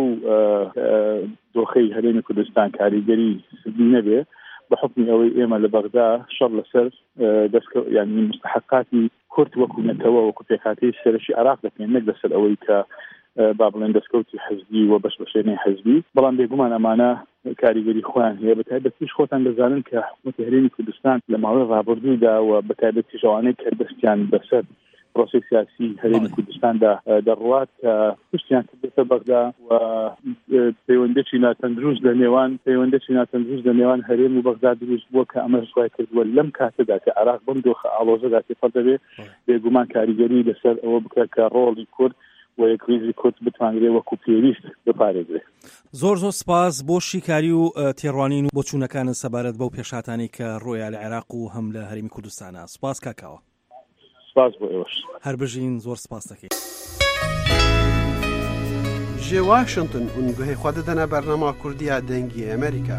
دۆخەی هەرێمی کوردستان کاریگەری سردی نەبێ بە حکمی ئەوەی ئێمە لە بەغدا شەڕ لەسەر دەستکەوت یعنی مستحقاتی کورد وەکو نەتەوە وەکو پێکهاتەی سەرەکی عێراق دەکەین نەک لەسەر ئەوەی کە با بڵێن دەستکەوتی حەزبی و بەش بەشێنەی حەزبی بەڵام بێگومان ئەمانە کاریگەری خۆیان هەیە بە تایبەتیش خۆتان دەزانن کە حکوومەتی هەرێمی کوردستان لە ماوەی ڕابردوودا و بە تایبەتی ژەوانەی کە دەستیان بەسەر پرۆسەی سیاسی هەرێمی کوردستاندا دەڕوات کە پشتیان کردێتە بەغدا و پەیوەندێکی ناتەندروست لە نێوان پەیوەندێکی ناتەندروست لە نێوان هەرێم و بەغدا دروست بووە کە ئەمە سوای کردووە لەم کاتەدا کە عێراق بەم دۆخە ئاڵۆزەدا تێپەڕ دەبێت بێگومان کاریگەری لەسەر ئەوە بکات کە ڕۆڵی کورد و یەکڕێزی کورد بتوانرێت وەکو پێویست بپارێزرێت. زۆر زۆر سپاس بۆ شیکاری و تێڕوانین و بۆ چوونەکانت سەبارەت بەو پێشاتانی کە ڕۆیە لە عێراق و هەم لە هەرێمی کوردستانە. سپاس کاکاوە. سپاس بۆ ئێوەش. هەر بژین زۆر سپاس دەکەین. جێ واشنگتن اونگوهی خود دەنا بەرنامە کوردیا دەنگی ئەمریکا.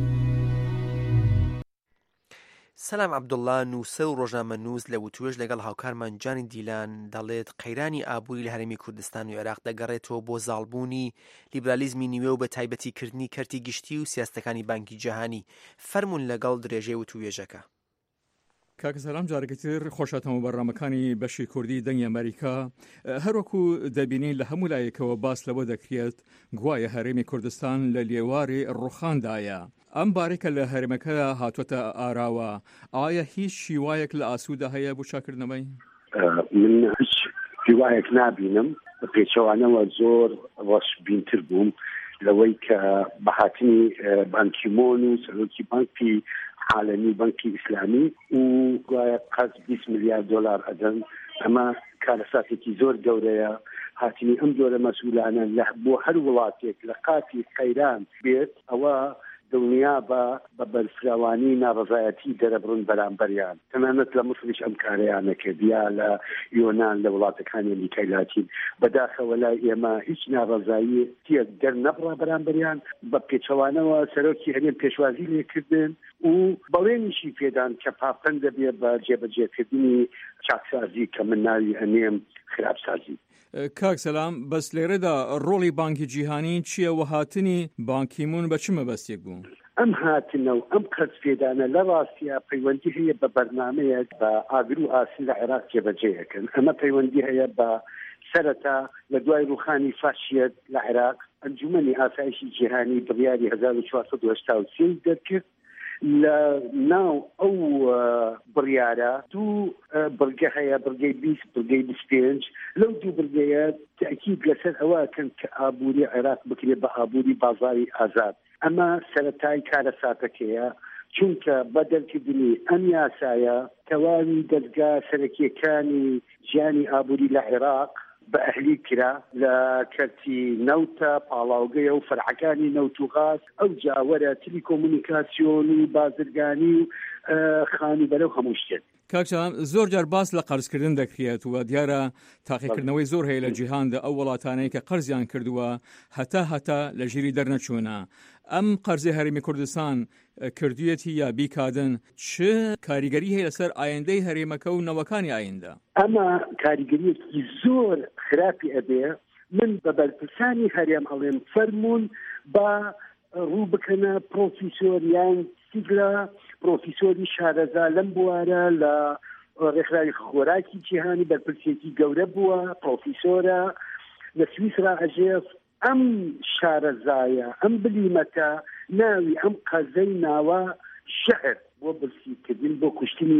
سەلام عەبدوڵڵا نووسە و ڕۆژنامە نووس لە وتوێژ لەگەڵ هاوکارمان جانی دیلان دەڵێت قەیرانی ئابووری لە هەرێمی کوردستان و عێراق دەگەڕێتەوە بۆ زاڵبوونی لیبرالیزمی نیوێ و بە تایبەتیکردنی کەرتی گشتی و سیاستەکانی بانکی جیهانی. فەرموون لەگەڵ درێژەی وتوێژەکە. کاکە سەلام جارێکتر خۆشاتەوە بەڕامەکانی بەشی کوردی دەنگی ئەمریکا. هەروەکو دەبینین لە هەموو لایەکەوە باس لەوە دەکرێت گوایە هەرێمی کوردستان لە لێواری ڕوخاندایە. ئەم بارێکە لە هەرێمەکە هاتووەتە ئاراوە، ئایا هیچ شیوایەک لە ئاسوودە هەیە بۆ چاکردنەوەی؟ من هیچ شیوایەک نابینم، بە پێچەوانەوە زۆر ڕەشبینتر بووم لەوەی کە بەهاتنی بانکیمۆن و سەرۆکی بانکی عالمی بانکی ئیسلامی و گوایە قەز بیست ملیارد دۆلار ئەدەن. ئەمە کارەساتێکی زۆر گەورەیە. هاتنی ئەم جۆرە مەسئولانە لە بۆ هەر وڵاتێک لە قاتی قەیران بێت، ئەوە دڵنیا بە بە بەرفراوانی ناڕەزایەتی دەرەبڕن بەرامبەریان. تەنانەت لە مصریش ئەم کارەیانە کردیا، لە یۆنان، لە وڵاتەکانی ئەمریکای لاتین. بەداخەوە لای ئێمە هیچ ناڕەزایەتیەک دەرنەبڕا بەرامبەریان. بە پێچەوانەوە سەرۆکی هەرێم پێشوازی لێکردن و بەڵێنیشی پێدان کە پاپەن دەبێت بە جێبەجێکردنی چاکسازی کە من ناوی ئەنێم خراپسازی. کاک سەلام، بەس لێرەدا ڕۆڵی بانکی جیهانی چییە و هاتنی بانکیمون بە چ مەبەستێک بوو؟ ئەم هاتنە و ئەم قەرزپێدانە لە ڕاستیە پەیوەندی هەیە بە بەرنامەیەک بە ئاگر و ئاسن لە عێراق جێبەجێیەکەن. ئەمە پەیوەندی هەیە بە سەرەتا لە دوای ڕوخانی فاشیەت لە عێراق ئەنجومەنی ئاسایشی جیهانی بڕیاری هەزار و چوارسەد و هەشتا و سێ دەرکرد. لە ناو ئەو بڕیارە دوو بڕگە هەیە، بڕگەی بیست، بڕگەی بیست پێنج. لەو دوو بڕگەیە تاکید لەسەر ئەوەکەن کە ئابووری عێراق بکرێت بە ئابووری بازاری ئازاد. ئەمە سەرەتای کارەساتەکەیە، چونکە بە دەرکردنی ئەم یاسایە تەواوی دەستگا سەرەکیەکانی ژیانی ئابووری لە عێراق بە ئەهلی کرا لە کەرتی نەوتە پاڵاوگەیە و فەرعەکانی نەوت و غاز، ئەو جاوەرە تیلیکۆمونیکاسیۆن و بازرگانی و خانوبەرە و هەموو شتێک. کاکسەلام، زۆر جار باس لە قەرزکردن دەکرێت و دیارە تاقیکردنەوەی زۆر هەیە لە جیهاندا ئەو وڵاتانەی کە قەرزیان کردووە هەتا هەتا لە ژیری دەرنەچوونە. ئەم قەرزی هەرێمی کوردستان کردویەتی یا بیکادن چ کاریگەری هەیە لەسەر ئایندەی هەرێمەکە و نەوەکانی ئایندە؟ ئەمە کاریگەریەکی زۆر خراپی ئەبێ. من بە بەرپرسانی هەرێم ئەڵێم فەرمونون بە ڕوو بکەنە پرۆفیسۆریان سیگلا، پرۆفیسۆری شارەزا لەم بوارە لە ڕێکخراوی خۆراکی جیهانی بەرپرسێکی گەورە بووە، پرۆفیسۆرە لە سویسرا ئەژێف. ئەم شارەزایە ئەم بلیمەکە ناوی ئەم قەزەی ناوە شەعر بۆ برسیکردن بۆ کوشتنی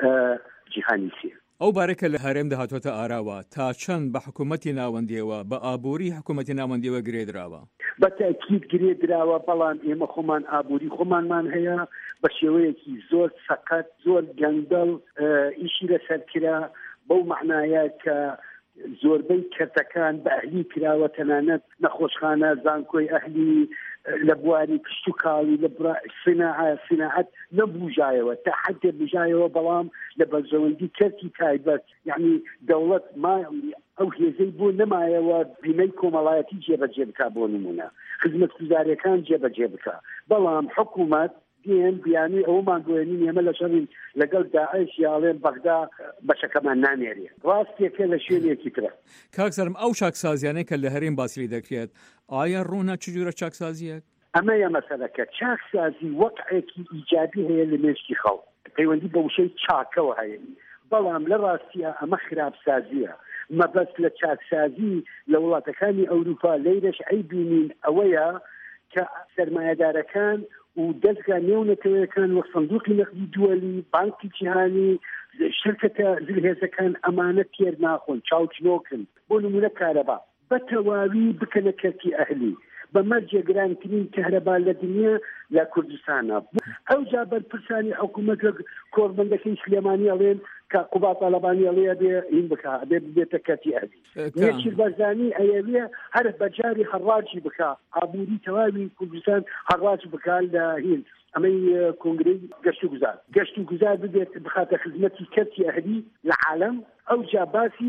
جیهانی سێ. ئەو بارێکە لە هەرێم داهاتوەتە ئاراوە تا چەند بە حکوومەتی ناوەندیەوە بە ئابووری حکوومەتی ناوەندیەوە گرێدراوە؟ بە تاکید گرێدراوە، بەڵام ئێمە خۆمان ئابووری خۆمانمان هەیە بە شێوەیەکی زۆر سەقەت، زۆر گەندەڵ ئیشی لەسەر کرا، بەو معنایە کە زۆربەی کەرتەکان بە ئەهلی کراوە، تەنانەت نەخۆشخانە زانکۆی ئەهلی لە بواری پشت و کاڵی لە سیناعەت نەبوژایەوە تا حدێ بژایەوە، بەڵام لە بەرژەوەندی کەرتی تایبەت یعنی دەوڵەت مایڵی ئەو هێزەی بۆ نەمایەوە بیمەی کۆمەڵایەتی جێبەجێ بکا. بۆ نمونە خزمەتگوزاریەکان جێبەجێ بکا، بەڵام حکوومەت دێن بیانی ئەومان گوێنین ئێمە لە شەڕین لەگەڵ داعش یاڵێن بەغدا بەشەکەمان نانێرێ. ڕاستێکە لە شوێنێکی ترە. کاکسەرم، ئەو چاکسازیانەی کە لە هەرێم باسی دەکرێت ئایا ڕوونە چ جۆرە چاکسازیەک؟ ئەمەیە مەسەلەکە. چاکسازی وەقعێکی ئیجابی هەیە لە مێشکی خەڵک، پەیوەندی بە وشەی چاکەوە هەیە، بەڵام لە ڕاستیە ئەمە خراپسازیە. مەبەست لە چاکسازی لە وڵاتەکانی ئەوروپا لەیرەش ئەیبینین ئەوەیە کە سەرمایەدارەکان و دەستگا نێونەتەوەیەکان وەک سندوقی نەقدی دووەلی، بانکی جیهانی، شرکەتە زلهێزەکان ئەمانە تێر ناخۆن، چاوچنۆکن. بۆ نمونە کارەبا بە تەواوی بکەنە کەرتی ئەهلی، بە مەرجە گرانترین کەهرەبا لە دنیا لە کوردستانە. ئەو جا بەرپرسانی حکوومەت لە کۆڕبەندەکەی سلێمانی ئەڵێن کە قوبا تاالبانی ئەڵێ بێ این بکە بێ بێتە کەرتی ئەهلی. نێچیر بەرزانی ئەیەوێ هەر بەجاری هەڕاجی بکە، ئابووری تەواوی کوردستان هەڕاج بکە لە هین. ئەمەی کۆنگرەی گەشت و گوزار گەشت و گوزار ببێت بخاتە خزمەتی کەرتی ئەهلی لە عالەم. ئەو جا باسی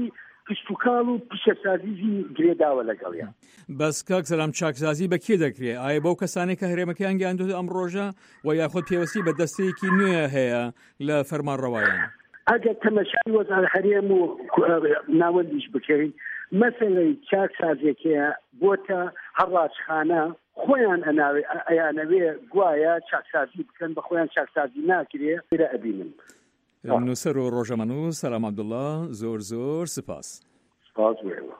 پشتوکاڵ و پیشەسازیزی گرێداوە لەگەڵیان. بەس کاک سەلام چاکسازی بە کێ دەکرێت؟ ئایا بەو کەسانی کە هەرێمەکەیان گەیاندوت ئەم ڕۆژە و یاخود پێوەستی بە دەستەیەکی نوێ هەیە لە فەرمانڕەوایان؟ ئەگەر تەمەشای وەزار هەرێم و ناوەندیش بکەین، مەسەلەی چاکسازیەکەیە بۆتە هەڕاجخانە خۆیان ئەیانەوێ گوایە چاکسازی بکەن، بە خۆیان چاکسازی ناکرێ لێرە ئەبینم. نووسەر و ڕۆژەمەنووس سەلام عەبدوڵڵا، زۆر زۆر سپاس. سپاس وێڵە.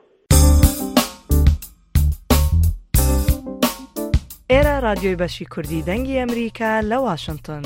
ئێرە رادیۆی بەشی کوردی دەنگی ئەمریکا لە واشنگتن.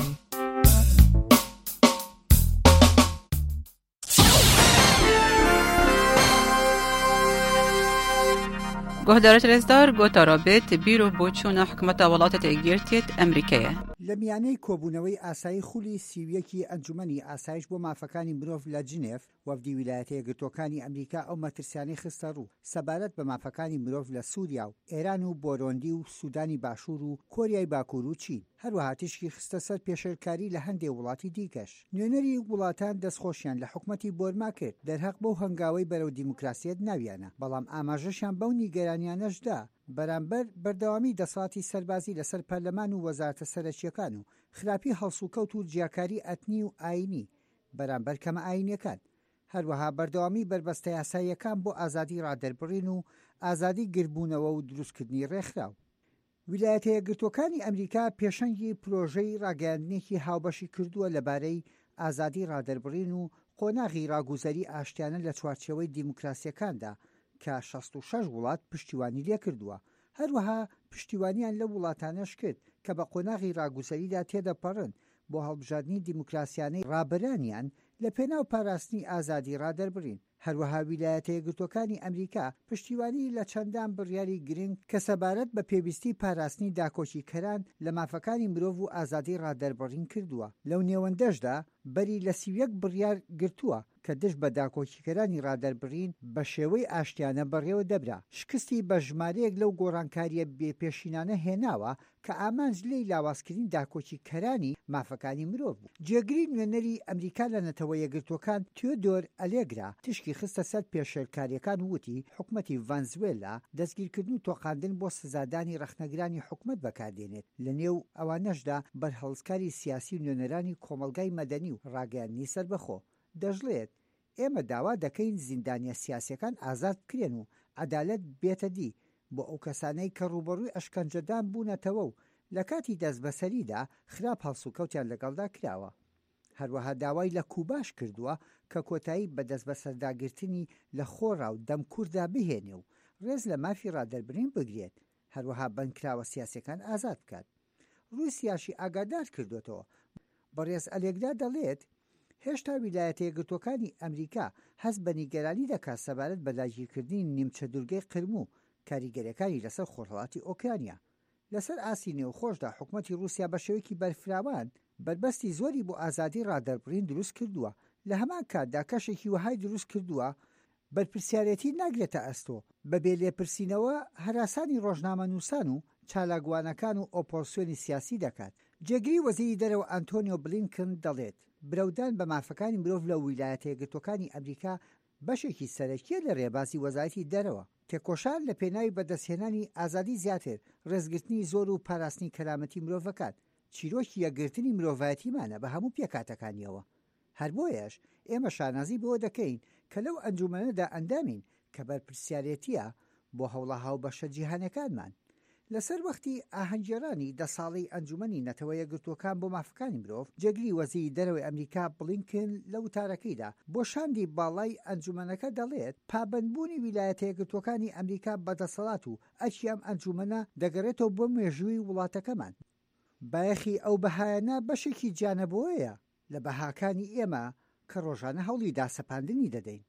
گۆهدارە رێزدار گۆتارا بێت بیرۆ بۆ چوونە حکومەتە وڵاتە یەکگرتوێت ئەمریکایە. لە میانەی کۆبوونەوەی ئاسایی خولی سیویەکی ئەنجومەنی ئاسایش بۆ مافەکانی مرۆڤ لە جنێف، وەفدی ویلایەتە یەکگرتووەکانی ئەمریکا ئەو مەترسیانەی خستە ڕوو سەبارەت بە مافەکانی مرۆڤ لە سووریا و ئێران و بۆرۆندی و سوودانی باشوور و کۆریای باکوور و چین. هەروەها تیشکی خستە سەر پێشێرکاری لە هەندێک وڵاتی دیکەش. نوێنەری وڵاتان دەستخۆشیان لە حکومەتی بۆرما کرد، دەرهەق بەو هەنگاوەی بەرەو دیموکراسیەت ناویانە، بەڵام ئاماژەشیان بەو نیگەرانیانەشدا بەرامبەر بەردەوامی دەسەڵاتی سەربازی لەسەر پەرلەمان و وەزارەتە سەرەکیەکان و خراپی هەڵسوکەوت و جیاکاری ئەتنی و ئاینی بەرامبەر کەمە ئاینیەکان، هەروەها بەردەوامی بربەستە یاساییەکان بۆ ئازادی ڕادەربڕین و ئازادی گربوونەوە و دروستکردنی ڕێکخراو. ویلایەتە یەکگرتووەکانی ئەمریکا پێشەنگی پرۆژەی ڕاگەیاندنێکی هاوبەشی کردووە لەبارەی ئازادی ڕادەربڕین و قۆناغی ڕاگوزەری ئاشتیانە لە چوارچێوەی دیموکراسیەکاندا کە شەست و شەش وڵات پشتیوانی لێ کردووە. هەروەها پشتیوانیان لە وڵاتانەش کرد کە بە قۆناغی ڕاگوزەریدا تێدەپەڕن بۆ هەڵبژاردننی دیموکراسیانەی ڕابەرانیان لە پێناو پاراستنی ئازادی ڕادەربڕین. هەروەها ویلایەتە یەکگرتووەکانی ئەمریکا پشتیوانی لە چەندان بڕیاری گرنگ کە سەبارەت بە پێویستی پاراستنی داکۆچیکەران لە مافەکانی مرۆڤ و ئازادی ڕادەربڕین کردووە. لەو نێوەندەشدا بەری لە سیویەک بڕیار گرتووە کە دژ بە داکۆچیکەرانی ڕادەربڕین بە شێوەی ئاشتیانە بەڕێوە دەبرا. شکستی بە ژمارەیەک لەو گۆڕانکاریە بێپێشینانە هێناوە کە ئامانج لێی لاوازکردنی داکۆچیکەرانی مافەکانی مرۆڤ بوو. جێگری نوێنەری ئەمریکا لە نەتەوە یەکگرتووەکان تیۆدۆر ئەلێگرا تشکی خستە سەر پێشێرکاریەکان وتی حکومەتی ڤەنزوێلا دەستگیرکردن و تۆقاندن بۆ سزادانی ڕەخنەگرانی حکومەت بەکاردێنێت. لە نێو ئەوانەشدا بەرهەڵسکاری سیاسی و نوێنەرانی کۆمەلگای مەدەنی و ڕاگەیاندنی سەربەخۆ دەژڵێت ئێمە داوا دەکەین زیندانیە سیاسیەکان ئازاد بکرێن و عەدالەت بێتە دی بۆ ئەو کەسانەی کە ڕوبەڕووی ئەشکەنجەدان بوونەتەوە و لە کاتی دەستبەسەریدا خراپ هەڵسوکەوتیان لەگەڵدا کراوە. هەروەها داوای لە کوباش کردووە کە کۆتایی بە دەستبەسەرداگرتنی لە خۆڕا و دەمکووردا بهێنێ و ڕێز لە مافی ڕادەربرین بگرێت، هەروەها بنکراوە سیاسەکان ئازاد بکات. رووسیاشی ئاگادار کردوێتەوە. بەڕێز ئەلێگدا دەڵێت هێشتا ویلایەتە یەکگرتووەکانی ئەمریکا هەست بە نیگەرانی دەکات سەبارەت بە لاگیرکردنی نیمچە دوورگەی قرم و کاریگەریەکانی لەسەر خۆرهەڵاتی ئۆکرانیا. لەسەر ئاسی نێوخۆشدا حکومەتی رووسیا بە شێوەیەکی بەرفراوان بربەستی زۆری بۆ ئازادی ڕادەربڕین دروست کردووە. لە هەمان کاتدا کەشێکی وهای دروست کردووە بەرپرسیارەتی ناگرێتە ئەستۆ بەبێ لێپرسینەوە هەراسانی ڕۆژنامە نووسان و چالاگوانەکان و ئۆپۆزسیۆنی سیاسی دەکات. جێگری وەزیری دەرەوە ئەنتۆنیۆ بلینکن دەڵێت برەودان بە مافەکانی مرۆڤ لە ویلایەتە یەکگرتووەکانی ئەمریکا بەشێکی سەرەکیە لە ڕێبازی وەزارەتی دەرەوە. تێکۆشان لە پێناوی بەدەستهێنانی ئازادی زیاتر، ڕێزگرتنی زۆر و پاراستنی کەرامەتی مرۆڤەکان چیرۆکی یەکگرتنی مرۆڤایەتیمانە بە هەموو پێکاتەکانیەوە. هەر بۆیەش ئێمە شانازی بۆ دەکەین کە لەو ئەنجومەنەدا ئەندامین کە بەرپرسیارەتیە بۆ هەوڵە هاوبەشە جیهانەکانمان. لەسەر وەختی ئاهەنگگێڕانی دە ساڵەی ئەنجومەنی نەتەوە یەکگرتووەکان بۆ مافەکانی مرۆڤ، جێگری وەزیری دەرەوەی ئەمریکا بلینکن لە وتارەکەیدا بۆ شاندی باڵای ئەنجومەنەکە دەڵێت پابەندبوونی ویلایەتە یەکگرتووەکانی ئەمریکا بەدەسەڵات و ئەچی ئەم ئەنجومەنە دەگەڕێتەوە بۆ مێژووی وڵاتەکەمان. بایەخی ئەو بەهایەنە بەشێکی جانەبەوەیە لە بەهاکانی ئێمە کە ڕۆژانە هەوڵی داسەپاندنی دەدەین.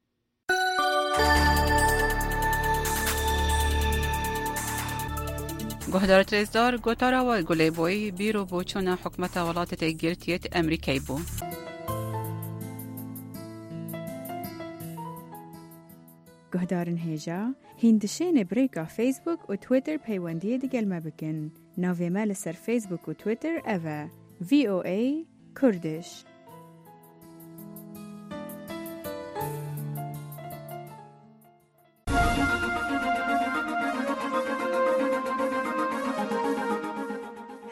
گۆهدارە رێزدار گۆتاراوە گولێبۆی بیرۆ بۆ چوونە حکومەتە وڵاتە یەکگرتوێت ئەمریکای بوو. گۆهدارن هێژە هیندشێنە برێکا فیسبوک و تویتر پەیوەندیە دەگەلمە بکەن. ناوێمە لەسەر فیسبوک و تویتر ئەڤە ڤی ئۆ ئەی کوردش.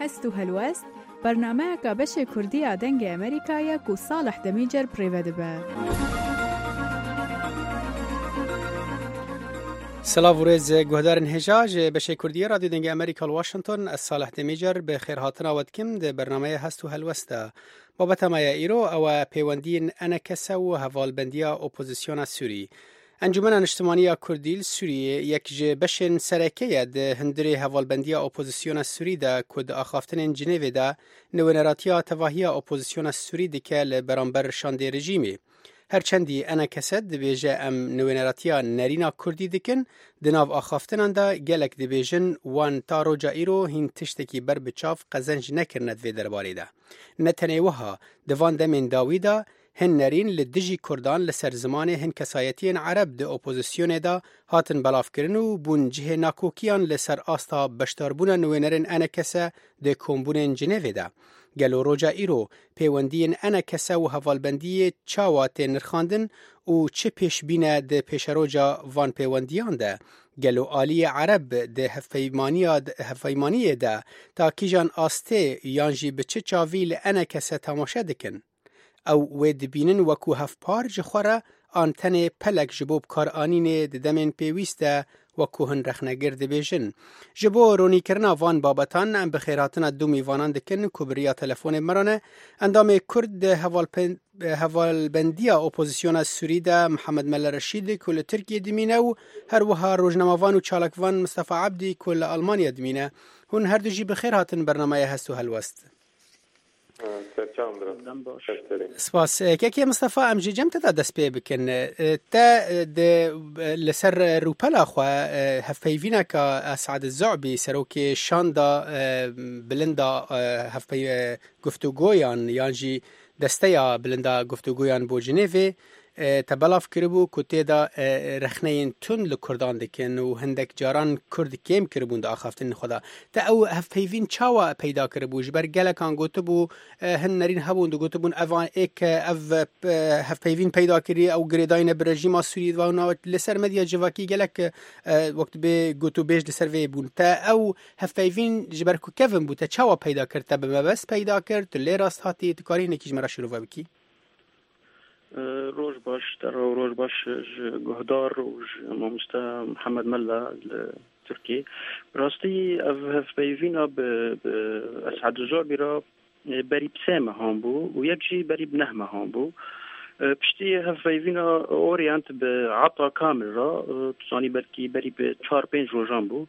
هستو هلوست برنامه که بشه کردی آدنگ امریکایی کو صالح دمیجر پریوده به. سلام و روز گهدارن هجاج بشه کردی رادیو دنگ امریکا واشنطن از صالح دمیجر به خیر هاتنا ودکم ده برنامه هستو هلوسته بابت ما ایرو او پیوندین انکسه و هوالبندیا اپوزیسیون سوری. انجمن اجتماعی کردیل سوریه یک جبشن سرکیه ده هندری هوالبندیا اپوزیسیون سوری ده کد آخافتن جنیو ده نوینراتیا تواهی اپوزیسیون سوری دکه لبرانبر شانده رژیمی. هرچندی انا کسد دبیجه ام نوینراتیا نرینا کردی دکن دناو آخافتنان ده گلک دبیجن وان تا روجا ایرو هین تشتکی بر بچاف قزنج نکرند وی درباری ده. نتنیوها دوان دمین داوی ده هن نرین لدجی کردان لسر زمان هن کسایتین عرب ده اپوزیسیون ده هاتن بلاف کرن و بون جه ناکوکیان لسر آستا بشتاربون نوینرین انا کسه ده کمبون جنیو ده. گلو روجا ایرو پیوندین انا کسه و حوالبندی چاوات نرخاندن و چه پیش بینه ده پیش روجا وان پیوندیان ده. گلو آلی عرب ده هفیمانی ده تا کیجان آسته یانجی بچه چاویل انا کسه تماشه دکن. او وید بینن وکو هف پار جخوره آن تنه پلک جبوب کار آنینه ده دمین پیویسته وکو هن رخنگرد بیشن. جبو رونی کرنا وان بابتان ام بخیراتنا دو میوانان دکن کبریا تلفون مرانه اندام کرد هوال بندیا اپوزیسیون سوری ده محمد ملا رشید کل ترکیه دمینه و هر وها روزنامه‌وان و چالکوان مصطفی عبدی کل آلمانیا دمینه. هن هر دو جی بخیراتن برنامه هستو هلوست. سپاس که مصطفى ام جم ته داس پی بکن ته د لسر روپلا خو هفیوینا کا اسعد الزعبي سروکی شاندا بلندا هفی گفتگویان یانجی دسته بلندا گفتگویان بو جنیو تبلاف کربو کته دا رخنین تون لکردان دکن و هندک جاران کرد کم کربون دا آخافتن خدا تا او هفیوین چاوا پیدا کربو جبر گلکان گوته بو هن نرین هبون دو گوته بون اوان ایک اف هفیوین پیدا کری او گریداین برژیما سوری و اونا لسر مدیا جواکی گلک وقت به گوتو بیج لسر وی بون تا او هفیوین جبر کو کفن بو تا چاوا پیدا کرد تا بمبس پیدا کرد لی راست هاتی تکاری نکیج مرا شروع بکی روز باش در روز باش گهدار و مامستا محمد ملا ترکی راستی اف بیوینا به اسعد الزعبي را بری بسامه هم بو و یک جی بری بنهمه هم بو پشتی هف بیوینا اورینت به عطا کامل را تزانی بلکی بری به چهار پنج روزان بو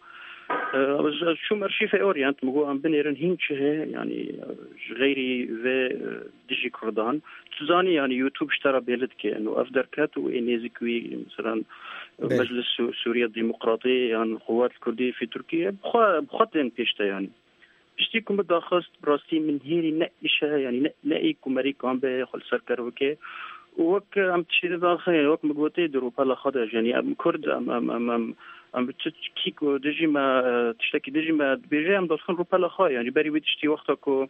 شو مرشيف اورينت مگو ام بنيرن هینچه يعني غيري و ديجي كردان تزاني يعني يوتيوب اشترى بيلد كي انه افدر كات وانيزكوي مثلا مجلس سوريا الديمقراطي يعني القوات الكرديه في تركيا بخطين بيشتا يعني بشتيكم بداخست براستي من هيري نقشه يعني نقيكم مريكم بخل سركر وكي وك ام تشيد داخل وك مگوتي درو بالا خدا يعني ام كرد ام ام ام, أم ام بتشكيكو دجي ما تشتكي دجي ما بيجي ام دخل روبالا خا يعني بري بتشتي وقتها كو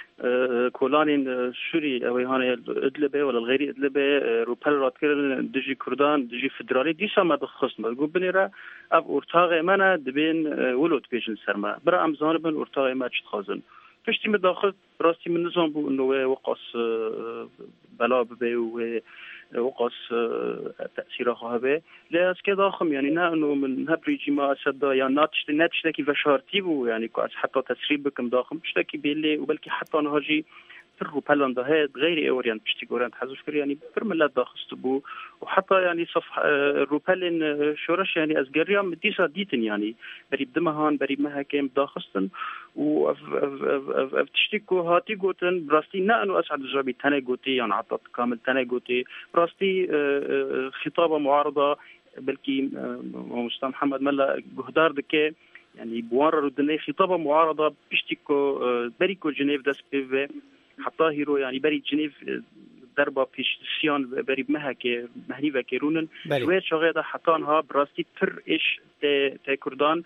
كولانين سوري او هاني ادلبه ولا الغيري ادلبه روبالا راتكر دجي كردان دجي فدرالي دي سما دخص ما جو بنيرا اب اورتاغ منا دبين ولوت بيجن سرما برا ام زان بن اورتاغ ما تشخازن فشتي مداخل راستي من نظام بو انه وقص بلا ببي و وقص تأثيرها هبه لا اسكي ضخم يعني نا انه من هبريجي ما اسد يعني ناتش ناتش لكي فشارتيبو يعني حتى تسريب بكم ضخم اشتكي بيلي وبلكي حتى نهاجي فرو بلان ده هاد غير اوريان بشتي قران حزوش كر يعني برملات داخست بو وحتى يعني صف روبلن شورش يعني ازغريا مديسا ديتن يعني بري بدمهان بري مهاكم داخستن و تشتكو هاتي قوتن براستي نا انه اسعد الزعبي تاني قوتي يعني عطت كامل تاني قوتي براستي خطابه معارضه بلكي مستر محمد ملا جهدار دكي يعني بوارر الدنيا خطابه معارضه بيشتكو بريكو جنيف داس بي حتى هيرو يعني بري جنيف دربا پیش سیان بری مهک مهنی و کرونن شویه شغیده حتی آنها براستی پر اش ت کردان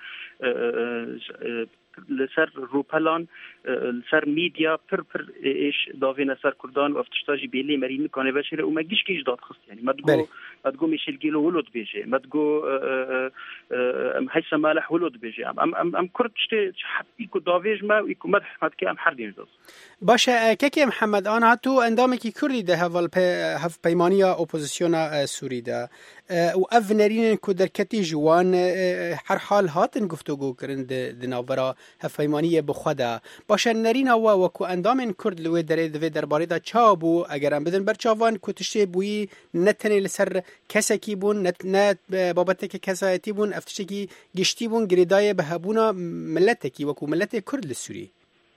لسر روپلان لسر میدیا پر پر اش داوین سر کردان و افتشتاجی بیلی مرین کنه وشره و مگیش کیش داد خست یعنی مدگو ما تقول ميشيل جيلو ولد بيجي ما تقول ام هيثم مالح ولد بيجي ام ام ام كرت شتي حبيكو دافيج ما ويكو مدح ما تكي ام حردين جوز باشه كيكي محمد انا هاتو اندامكي كردي ده هفال هف بيمانيا اوبوزيسيونا سوري ده و اف نرين كو دركتي جوان هر حال هاتن گفتگو کرن د ناورا هف بيمانيا بخدا باشه نرين و وکو اندام کرد لوی در د درباري دا چابو اگر ام بدن برچاوان کو تشي بوي نتني لسر کسکی بون نت نت بابتک کسایتی بون افتشکی گشتی بون گریدای بهبونا ملتکی وکو ملت کرد لسوری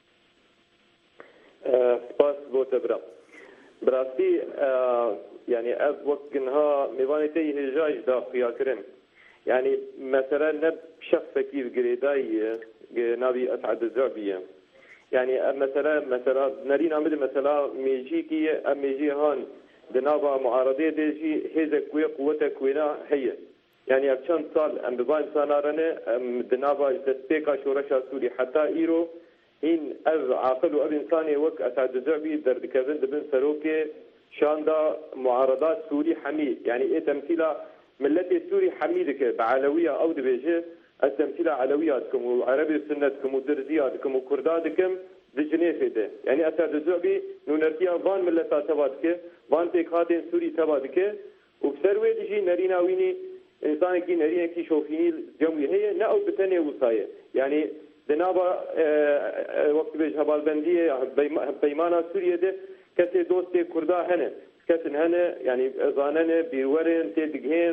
سپاس بۆ تەبرا بڕاستی یعنی ئەف وەکنها میوانێتی هێژایش داخیاکردن یعنی مەسەلا نەب شەخصێکی گرێداییە ناوی ئەسعەد زەعبیە یعنی ئەم مەسەلا مەسەلا نەرین ئەمد مەسەلا مێژیکی ئەم مێژی هان دناوا معارضەیە دێژی هێزە کوێ قووەتە کوێنا هەیە یعنی ئەف چەند ساڵ ئەم ببان سانارەنە ئەم دناوا دەستپێکا شۆڕەشا سووری حتا ئیرۆ این از عاقل و اب انسانی وک اسعد الزعبی در دکردن دبن سروک شاندا معارضات سوری حمی یعنی ای تمثیل ملت سوری حمی که بعلویه او دبیجه از تمثیل علویات کم و عربی سنت کم و درزیات کم و کرداد کم دجنیفه ده یعنی اسعد الزعبی نونرتیا وان ملتا تباد که وان پیکاتین سوری تباد که و بسروی دیجی نریناوینی انسانی کی نرینه کی شوفینی جمعی هی نه او بتنه وصایه یعنی دنابا وقت بیش هبالبندیه پیمانا سوریه ده کسی دوست کرده هنه کسی هنه یعنی زاننه بیرورن تدگهن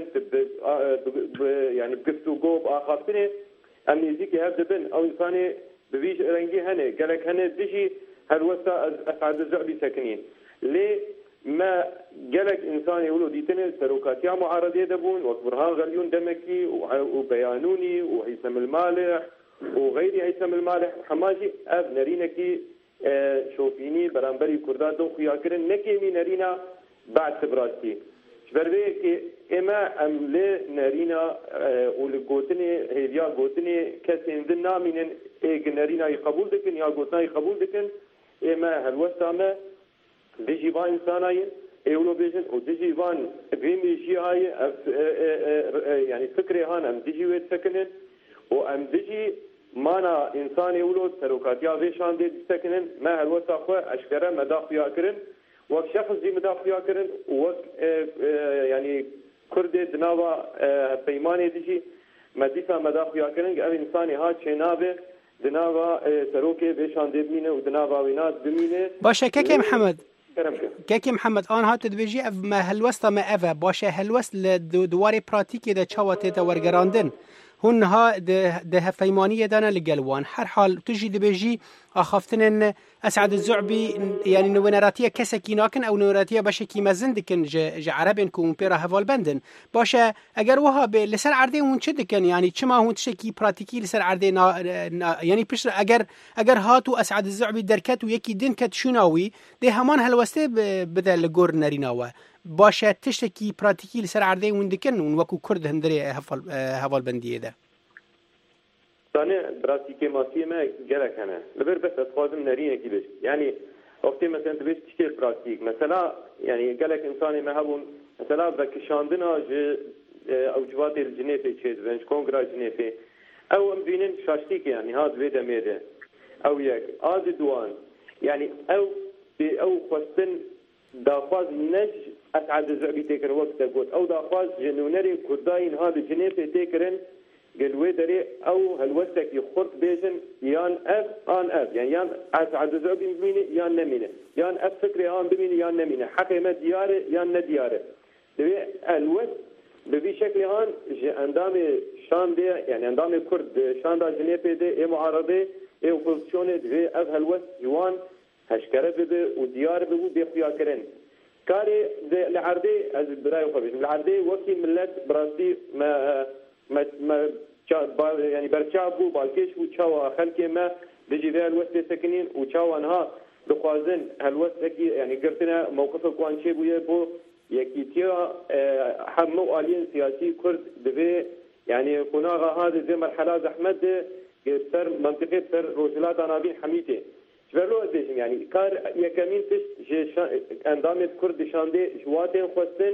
یعنی بگفتو گوب آخافتنه امنیزی که هف دبن او انسانی بویش رنگی هنه گلک هنه دیجی هر وستا اسعد الزعبی سکنین لی ما گلک انسانی ولو دیتنه سروکاتیا معارضه دبون وقت برهان غلیون دمکی و بیانونی و هیثم المالح وغير هيثم المالح حماجي اف نرينكي شوفيني برانبري كردان دو خياكرن نكيمي نرينا بعد سبراتي شبربيكي اما ام لي نرينا ولقوتني هيديا قوتني كسين دنا من ايق نرينا يقبول دكن يا قوتنا يقبول دكن اما هالوسامة ديجي بان انساناي ايولو بيجن وديجي بان بيمي جيهاي يعني فكري هان ام ديجي ويت سكنن وام ديجي مانا انساني ولو سروكاتيا ويشان دي سكنن ما هالوسا خو اشكره مداخيا كرن وك شخص دي مداخيا كرن وك يعني كرد دناوا بيماني ديجي مديفا مداخيا كرن اب انساني ها چنابه دناوا سروكي ويشان دي مينه ودناوا وينات بمينه باشه كيكي محمد كيكي محمد آن هات دبيجي ما هالوستا ما افا باشه هالوست لدواري براتيكي دا چاواتي دا ورگراندن هنها ده ده فيمانية دانا لقلوان هر حال تجي دبيجي أخافتن أسعد الزعبي يعني نونراتية كسكي ناكن أو نونراتية باشه كي مزندكن ج ج عربين كون بيرا هفال بندن باشه أجر وها لسر عردي ونشدكن يعني كما هو تشكي براتيكي لسر عردي نا يعني بيش أجر أجر هاتو أسعد الزعبي دركت ويكي دنكت شناوي ده همان هالوسته بدل لجور نريناوا باشه تشتكي براتيكي لسر عردي وندكن ونوكو كرد هندري هفال هفال بندية ده ثانيا براتيكي ماسية ما جالك هنا لبر بس أتخاذم نارينة كيلش يعني وقتي مثلا تبيش تشتري براتيك مثلا يعني جالك إنساني ما هبون مثلا بكشاندنا ج أو جوات الجنيفة شيء بنش كونغرا جنيفة أو مبينين شاشتيك يعني هذا بيدا ميدا أو ياك هذا دوان يعني أو أو خستن دافاز نج أسعد الزعبي تكر وقت قلت أو دافاز جنونري كرداين هذا جنيفة تكرن قلوي دري أو هالوسك يخط بيجن يان أف آن أف يعني يان أسعد الزعبي بمينه يان نمينه يان أف فكري آن بمينه يان نمينه حقيمة دياره يان ندياره دبي الوس ببي شكل آن اندام شان ده يعني اندام كرد شان ده جنيبه ده اي معارضه اي اوبوزيشن دبي أف هالوس جوان هشكره بده وديار بده بيخيا كرن كاري لعردي از براي خبيش العردي وكي ملت براسي ما ما ما يعني برشابو بالكيش وشاوا خلكي ما بيجي ذا الوسط ساكنين وشاوا انها دخوازن هالوسط يعني قرتنا موقف كوان شي بو بو يكيتيا حمو آلين سياسي كرد دبي يعني قناغا هذا زي مرحلة زحمت سر منطقة سر روجلات أنابين حميتي شبرلو أديشم يعني كار يكمين تش اندامت كرد شانده جواتين خوستن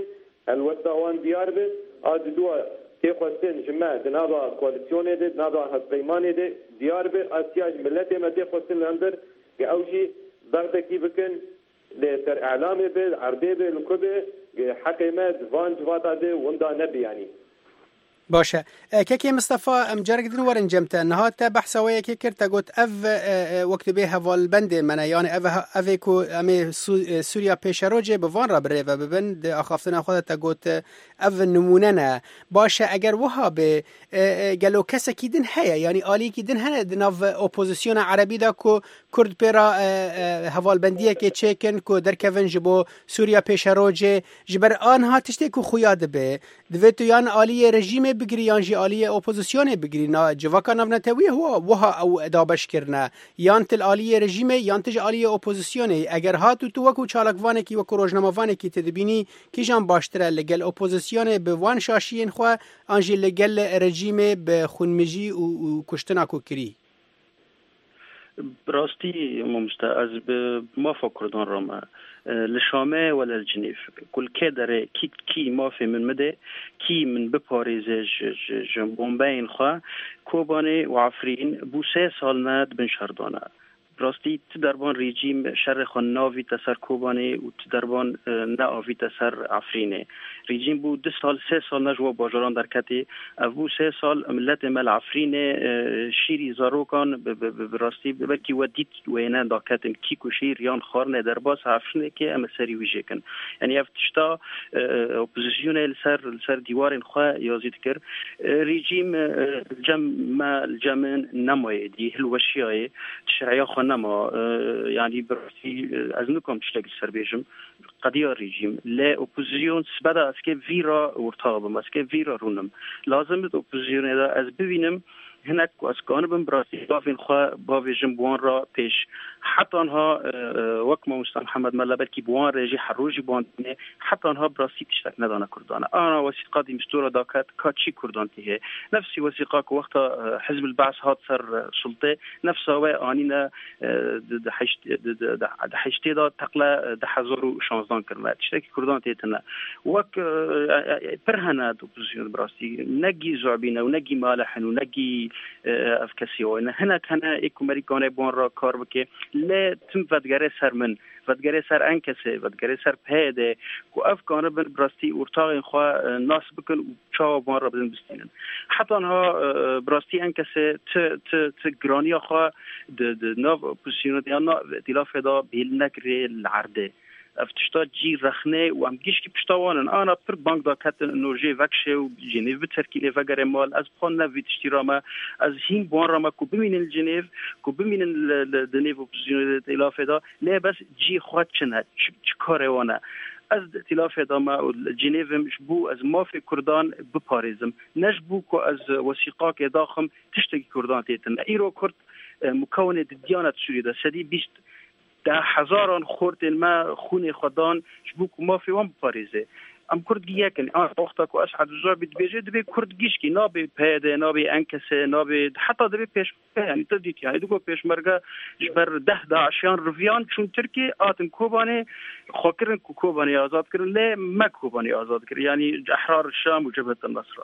الوسط وان ديار به آج دوا تخوستن جماعة نابا كواليسيون ده نابا هالبيمان ده ديار به أسياج ملة ما تخوستن لندر كأوجي ضغط كيفكن لسر إعلام به عرضه به لكبه حكيمات فان جواتا ده وندا نبي يعني باشه كيكي مصطفى ام جرك دن ورن جمت نهات بحث ويا كيكر تقول اف وقت بها والبند من يعني اف افيكو ام سوريا بيشروجه بوان را بريفا ببند اخافتنا خود تقول اف نموننا باشه اگر وها به قالو كسكي دن هيا يعني الي كي دن هنا دناف اوبوزيسيون عربي دا كو كرد بيرا هوال بنديه كي تشيكن كو در كفن جبو سوريا بيشروجه جبر انها تشتكو خوياد به دويتو يان الي رژیم بگیری یان جی آلیه اپوزیسیون بگیری نا جواکا نونتوی هوا وها او ادابش کرنا یان تل آلیه رژیم یان تج آلیه اپوزیسیون اگر هاتو تو وکو چالکوانه کی وکو روزنامه‌وانه کی تدبینی کی جان باشتره لگل اپوزیسیون به وان شاشین خو انجی لگل رژیم به خونمجی و کشتنا کو کری براستی ممستا از ما فکردان راما لشامه ولا الجنيف كل كدر كي كي ما في من مدى كي من بباريز جنبين خا كوباني وعفرين بوسه سالنات بن شردانه براستی تدربان رژیم شر خان ناوی تسر کوبانه و تدربان ناوی تسر عفرینه رژیم بود دو سال سه سال نجوا باجران در کتی او سه سال ملت مل عفرینه شیری زاروکان براستی بلکی ودیت وینه دا کتن کی کو شیر یان خارنه در باس عفرینه که ام سری ویژه کن یعنی افتشتا اپوزیسیون لسر لسر دیوار خو یازید کر رژیم جمع الجمن نمایدی هلوشیای شرعیا نما يعني براسي از نكم تشتغل سربيجم قضيه ريجيم لا اوبوزيسيون سبدا اسكي فيرا ورتاب مسكي فيرا رونم لازم الاوبوزيسيون هذا از ببينم هناك واسكان بن براسي بافين خا بافيجم بوان را پیش حتى انها وكما مستر محمد ملا بلكي بوان رجي حروجي بوان حتى انها براسي تشتك ندانا كردانا انا وثيقه دي مستوره داكات كاتشي كردانتي هي نفسي وثيقه وقت حزب البعث هات صار سلطه نفسها وانينا دحشت دحشت دا تقلا دحزرو شانزدان كرمات تشتكي كردانتي تنا وك برهنا اوبوزيسيون براسي نجي زعبينا ونجي مالحن ونجي افكاسيون هنا كان ايكو امريكان بون را کار بکه لا تم ودگره سر من ودگره سر انکسه ودگره سر پیده کو افکان بر براستی ورتاق خو ناس بکن و چا بون را بدن بستینن حتی انها براستی انکسه ت ت ت گرانی خو د د نو اپوزیسیون دیانا ائتلاف دا بیل نکره العرده افتشتا جي رخنه و ام گیش کی پشتوانن انا پر بانک دا کتن انرژی وکشه و جنیو بترکیله وگر مال از پان نویت اشتراما از هین بوان راما کو بمینن جنیو کو بمینن دنیو اپوزیسیون ائتلاف دا لا بس جي خود چنه چ کاروانه از ائتلاف دا ما جنیو مش بو از مافی کردان بپاریزم نش بو کو از وثیقه که داخم تشتکی کردان تیتن ایرو کرد مكون دیانت سوریه دا سدی بیست ده هزاران خورد ما خون خدان شبوك ما في وان باريزه ام كرد ياكن اه وقتك واسعد الزور بتبيجي دبي كرد جيشكي نابي بهده نابي انكسه نابي حتى دبي بيش يعني تديت يعني دوكو بيش مرقه جبر ده ده عشان رفيان چون تركي اتن كوباني خاكرن كوباني آزاد كرن لا ما كوباني آزاد كرن يعني احرار الشام وجبهه النصر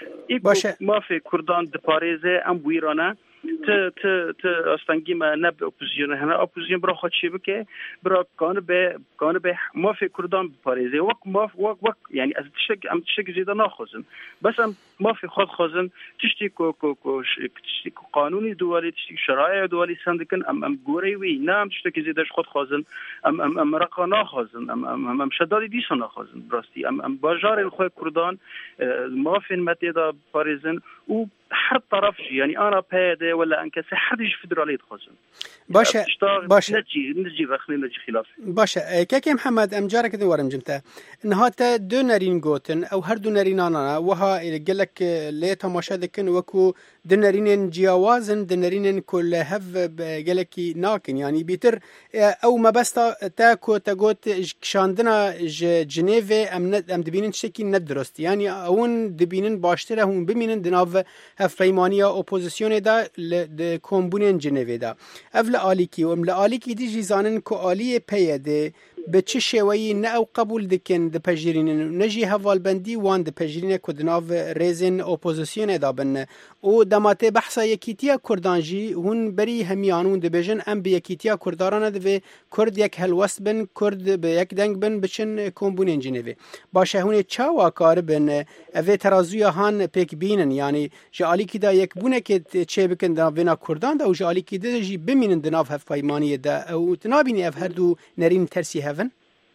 ما في كردان د باريزه ام ويرانه ت ت ت استنگی ما نب اپوزیسیون هنا اپوزیسیون برا خود چی بکه برا کان به کان به ما فی کردان پاریزه وق ما وق وق يعني از تشك ام تشك زياده ناخذن بس ام ما في خود خازن تشتي كو كو كو تشتي قانوني دولي تشتي شرائع دولي سندكن ام ام غوري وي نام تشتي زياده خود خازن ام ام ام رقا ناخذن ام ام ام شدادي ديس ناخذن براستي ام ام باجار الخو كردان ما في المتدا باريزن و هر طرف يعني انا بهذا ولا انك حدش فدرالي تخزن باشه باشه نجي نجي رخني نجي خلاف باشه كاكي محمد ام جارك ذي ورم جمتا نهاتا دو نارين جوتن او هر دو نارين انا وها قال لك ليه تماشا دكن وكو دنارين جياوازن دنارين كل هف قال لك ناكن يعني بيتر او ما بس تاكو تاغوت شاندنا جنيف ام ام دبينن شكي ندرست يعني اون دبينن باشتره هم بمينن دناف هفريمانيا اوبوزيسيون دا د كومبونين جنيف دا افلا اليكي وام لا اليكي دي جيزانن كو اليه بيده به چه شێوەیی نه ئەو قبول دکن دپەژیرینن و نەژی هەڤالبەندی وان دپەژیرینە کو دناو رێزên ئۆپۆزیسیۆنێدا بن û dematê behsa yekîtiya Kurdan jî hûn berî hemiyan hûn dibêjin em bi yekîtiya Kurdaran divê Kurd yek helwest bin, Kurd bi yek deng bin biçin kombûnên cinêvê. Baş e hûn ê çawa karibin evê terazûya han pêk bînin yanî ji alîkî de yekbûnekê çê bikin di vêna Kurdan de û ji alîkî de jî bimînin di nav hevpeymaniyê de ew tu nabînî ev her du nerîn tersî hevin?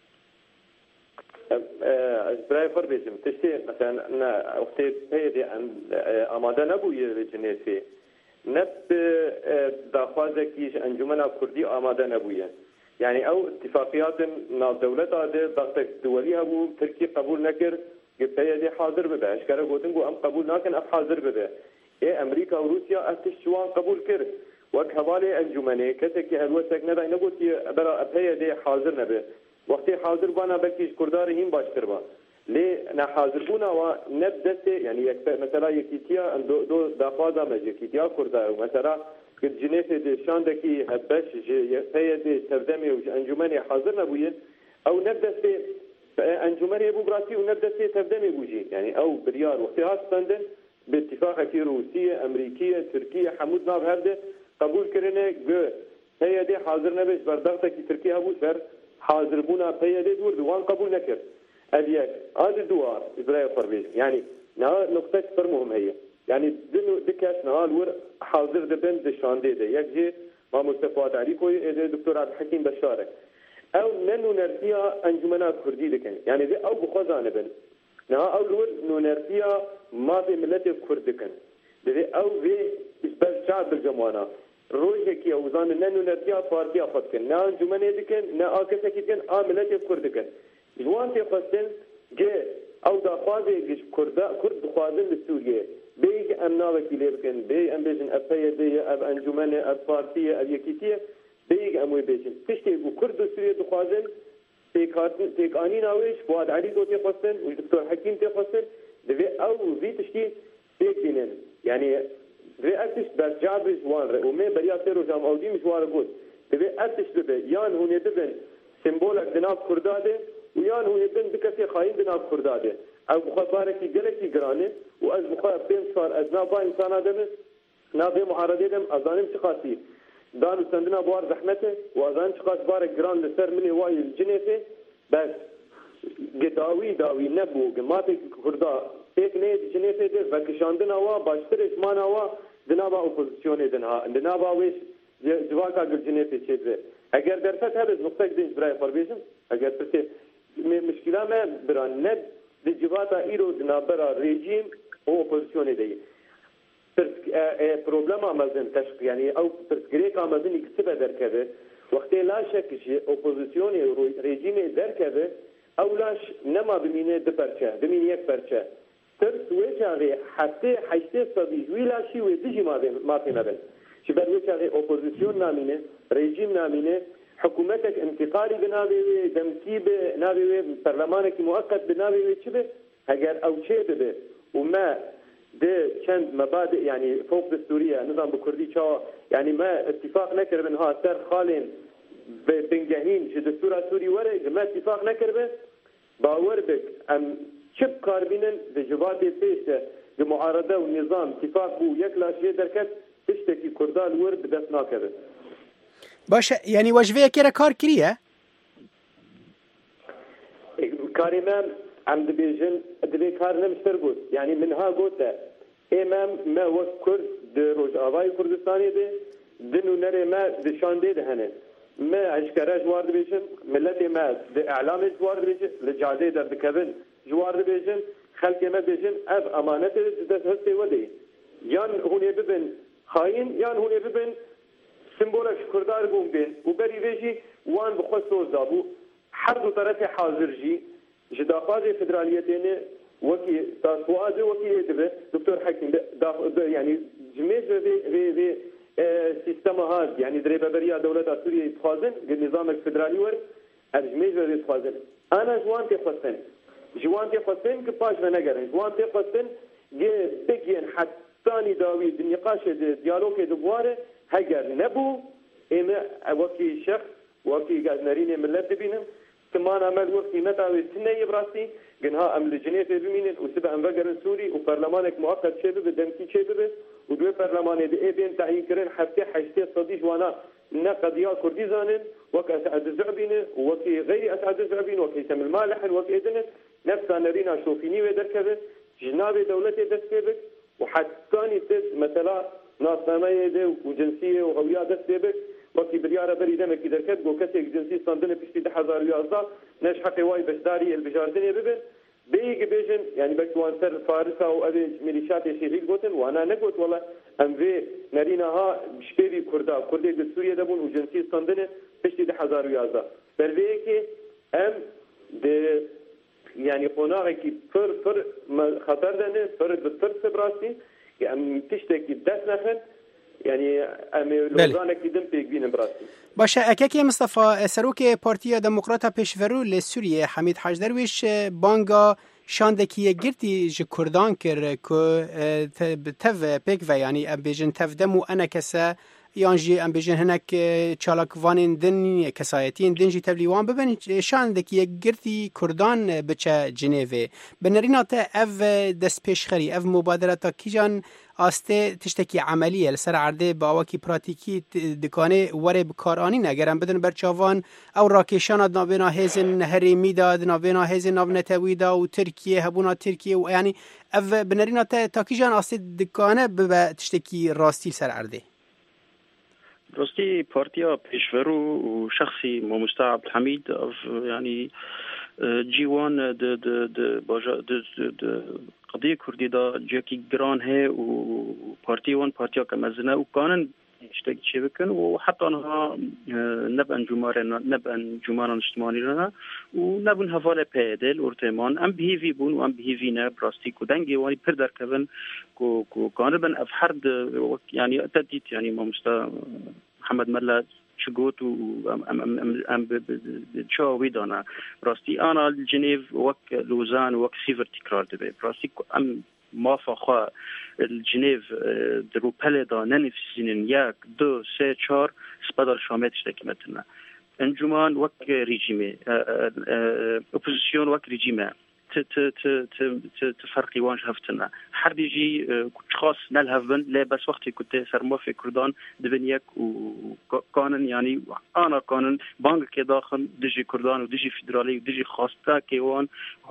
برای خور بیشم تشتی مثلا نه وقتی پیدی آماده نبویه به جنسی نب داخوازه کیش انجمن کردی آماده نبویه یعنی او اتفاقیات ناو دولت آده ضغط دولی هبو ترکی قبول نکر که پیدی حاضر بده اشکره گوتن گو ام قبول نکن اف حاضر بده ای امریکا و روسیا اتش شوان قبول کرد وک حوالی انجمنه کسی که هلوسک ندای نگوتی برا پیدی حاضر نبه وقتی حاضر بانا بکیش کردار هیم باشتر با لی نه حاضر بونا و نب دسته یعنی یک مثلا یکیتیا دو دو دافادا مج یکیتیا کرده مثلا که جنیف د شاندکی هبش پید تردمی و انجمن حاضر نبوید او نب دسته انجمن ابو براتی و نب دسته تردمی بوجی یعنی او بریار وقتی هستندن به اتفاق کی روسیه امریکیه ترکیه حمود ناب هرده قبول کرنه گه پید حاضر نبش برداخت کی ترکیه ابو سر حاضر بونا پیاده دور دوان قبول نکرد الیک هذا دوار ابراهيم فربيش يعني نه نقطه سر مهم هي يعني دنو دكاش نهال ور حاضر دبن دشانده ده یک جه ما مصطفى علي کوئی دكتور عبد الحكيم بشارك او ننو نرتيا انجمنا كردي دكن يعني دي او بخزانه بن نه او ور نو نرتيا ما في ملت كرد دكن دي او في بل شعب الجمانه روزه کی اوزان ننو نرتيا پارتي افكن نه انجمنه دكن نه اكسه کیتن ا ملت كرد دكن جوان تی قصدن که او دا خوازه گش کرده کرد خوازن لسوریه بیگ امنا وکیلی بکن بیگ ام بیشن افیه دیه اف انجمنه اف پارتیه اف یکیتیه بیگ اموی بیشن پشتی بو کرد سوریه دخوازن تیک آنی ناویش فواد علی دو تی قصدن و دکتور حکیم تی قصدن دوی او وی تشتی تیک دینن یعنی دوی اتش بر جابش وان ره و می بریا سیرو جام اودی مشوار بود دوی اتش ببه یان هونه دبن سمبولک دناف کرداده ويان هو يبن بكثي خاين بناب كرداده او مخابرتي جلتي جرانه واز مخاب بين صار ازنابا انسان ادم نابي معارضه دم اذانم شخاصي دانو سندنا بوار زحمته واذان شخاص بار جران لسر من واي الجنيفه بس قداوي داوي نبو جماعه كردا एक ने जनेफे दे वकशांदन हवा बाश्तर इस्मान हवा दनाबा ओपोजिशन दना दनाबा वेश जवाका जनेफे छेदे अगर दरफत है बस मुक्तक दिन ब्राय परवेशन अगर ते مشکل ما بران ند دیجواتا ایرو دنابرا رژیم و اپوزیسیون دی پس پروبلم آمازن تشک یعنی او پس گریک آمازن اکتبه درکده وقتی لا شکش اپوزیسیون رژیم درکده او لاش نما بمینه دو پرچه بمینه یک پرچه ترس ویچاقی حتی حشته صدی ویلاشی و دیجی ما فی مبن شبر ویچاقی اپوزیسیون نامینه رژیم نامینه حكومتك انتقالي بنابي دمكي بنابي برلمانك مؤقت بنابي شبه هجر او شيء به وما ده كان مبادئ يعني فوق دستوريه نظام بكردي شو يعني ما اتفاق نكر منها سر خالين بنجاهين في دستور سوري ورق ما اتفاق نكر به باور بك ام شب كاربينن بجواب بيشه المعارضه والنظام اتفاق بو يكلا شيء دركت تشتكي كردان ورد بدس ناكره باشه یعنی وجبه که را کار کریه؟ کاری من عم دبیجن دبی کار نمیشتر بود یعنی منها گوته امام ما وقت کرد در روز آوای کردستانی ده دنو نره ما دشانده ده هنه ما اشکره جوار دبیجن ملت ما ده اعلام جوار دبیجن لجاده در دکبن جوار دبیجن خلق ما دبیجن اف امانت دست هسته وده یان هونه ببن خاین یان هونه ببن سمبولك كردار بوم بين وبري بيجي وان بخصو زابو حرب طرف حاضر جي جدافاز فدراليتين وكي تاسواز وكي دبه دكتور حكيم يعني جميع في في في سيستم هذا يعني دريبه بريا دوله سوريا تخازن النظام الفدرالي ور الجميع في تخازن انا جوان تفصل جوان تفصل كباش بنجر جوان تفصل جي بيجين حتى داوي النقاش الديالوج دبواره هجر نبو اما وكي شخص وكي قاعد نرين ملت بينهم كمان عمل وقتي متى وسنة براسي جنها أم لجنيف بمين وسبع أنفجر سوري وبرلمانك مؤقت شباب دمكي شباب ودوي برلمان دي بين تعيين كرين حتى حشتي صديق وانا نقد يا كردي زانن وك أسعد الزعبين وكي غير أسعد الزعبين وكي سم المالح وكي إذن نفس نرينا شوفيني ودركبه جناب دولتي دستبك وحتى تد مثلا ناس نامية ده وجنسية وهوية دستبك وكي بريارة بري دمك إذا كتب وكسي جنسي صندنة بشتي ده حزار يازدا نش حقي واي بشداري البجاردنية ببن بيجي بيجن يعني بكتوان سر فارسة وأبي ميليشيات يشيل قوتن وأنا نقول والله أم في نريناها بشبيبي كردا كردي بسوريا دبون وجنسي صندنة بشتي ده حزار يازدا بربيكي أم ده يعني قناعي فر فر خطر دنه فر بفر سبراسي يعني تشتكي بدس نخن يعني امي لوزانه كيدم بيك بين براسي باشه اكاكي مصطفى سروک پارتیا دموکراتا پیشورو لسوریه حمید حاج درویش بانگا شاندکی گرتی ج کردان کر کو تف پیک و یعنی ام بیجن تف دمو انا کسا یانجی ام بیجن هنک چالاک وانین دن کسایتین دنجی تبلیوان ببن شاندکی گرتی کردان بچه جنیو بنرینا تا اف دست پیشخری اف مبادرات کیجان آسته تشتکی عملیه لسر عرده با واکی پراتیکی دکانه وره بکارانی نگرن بدن برچاوان او راکشان نابینا هزن هریمی داد نابینا هزن ناب نتوی دا و ترکیه هبونا ترکیه و یعنی اف بنرینا تا تاکیجان آسته دکانه ببا تشتکی راستی سر عرده راستی پارتیا پیشورو و شخصی مستعب الحمید يعني جیوان د د د باجا د د قضیه کردی دا جاکی گران هي و پارتی وان پارتیا کمزنه و قانون اشتاق شي بكن وحتى انها نبأ جمارن نبأ جمارن اجتماعي لنا ونبن هفاله بيدل ورتمان ام بي في بون وام بي في نا براستيك ودنجي واني بردر كبن كو كو كانبن افحرد يعني تديت يعني ما مستا محمد ملا شقوت وام ام ام ام بتشو ويدانا براستي انا الجنيف وك لوزان وك سيفر تكرار دبي براستي ام موافقه الجنيف درو پلدا ننفسینن یک دو سه چهار سپدار شامت اشتکمتنا انجمان وک رژیمه اپوزیسیون وک رژیمه ت ت ت ت تفرقي وانش هفتنا حربيجي كنت خاص نلهفن لا بس وقت كنت سرما في كردان دبنيك وكانن يعني انا كانن بانك كداخل دجي كردان ودجي فيدرالي ودجي خاصتا كيوان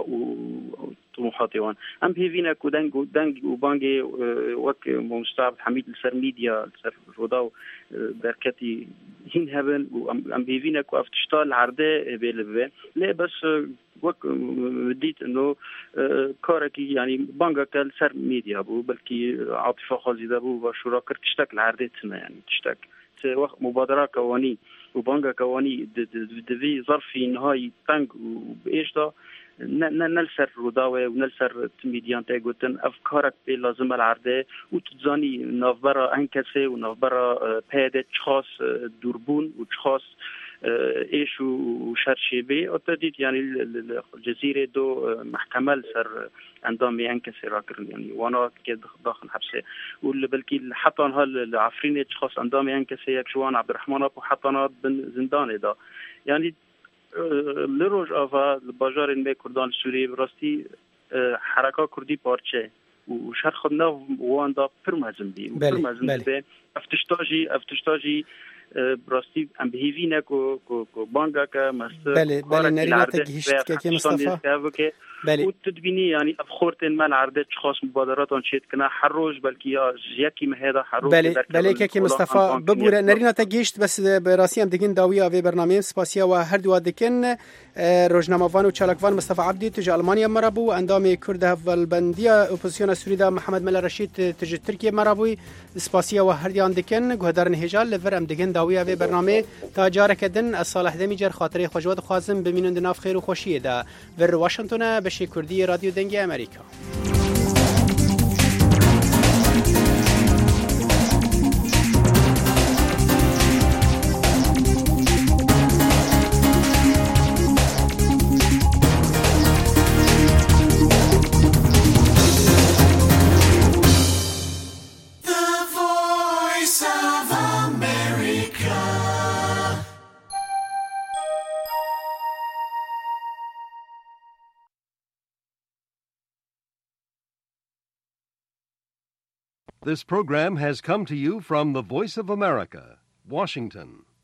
وطموحاتي وان ام بيفينا كودنج ودنج وبانجي وك مستعب حميد السر ميديا السر روداو بركتي هين هبن وام بيفينا كو افتشتال عرده بيلبه لا بس وك بديت انه كاركي يعني بانجا السر ميديا بو بلكي عاطفه خالده بو وشراكر تشتكل عردتنا يعني تشتك مبادره كواني وبانجا كواني دفي ظرفي نهاية تانج وبايش دا نلسر روداوي ونلسر ميديان تاقوتن افكارك بي لازم العرده وتتزاني نافبرا انكسي ونافبرا بيادة تشخاص دوربون وتشخاص ايش وشرشيبي اتديت يعني الجزيره دو محكمه سر اندامي انكسي راكر يعني وانا كده داخل حبسه واللي بلكي حطن هالعفرين اشخاص اندامي انكسي يكشوان عبد الرحمن ابو حطنا بن زندان دا يعني لروج افا الباجار المي كردان السوري براستي حركه كردي بارچه وشهر خدنا وان دا برمازم بي برمازم بي افتشتاجي افتشتاجي براستی ام بهیوینه کو کو کو بانگا که مستر بله بله نرینا تگهشت که مصطفى بله وتدبيني يعني افخورتن من عرضت خاص مبادرات انشيت كنا حروج بلكي يا زيكي مهدا حروج بله بله که مصطفى ببوره نرینا تگهشت بس براسي ام دگين داويه في برنامج سپاسيا و هر دو دکن روزنامه‌وان و چالکوان مصطفى عبدي تج المانيا مرابو اندام كرد هفل بنديه اپوزيسيون سوريدا محمد ملا رشيد تج تركيا مرابو سپاسيا و هر ديان دکن گهدارن هجال لور ام دگين داويه في برنامج تا جاركدن الصالح دميجر خاطري خوشواد خوازم بمينون دناف خير و خوشيه دا ور واشنطن بشي كردي راديو دنگي امريكا This program has come to you from the Voice of America, Washington.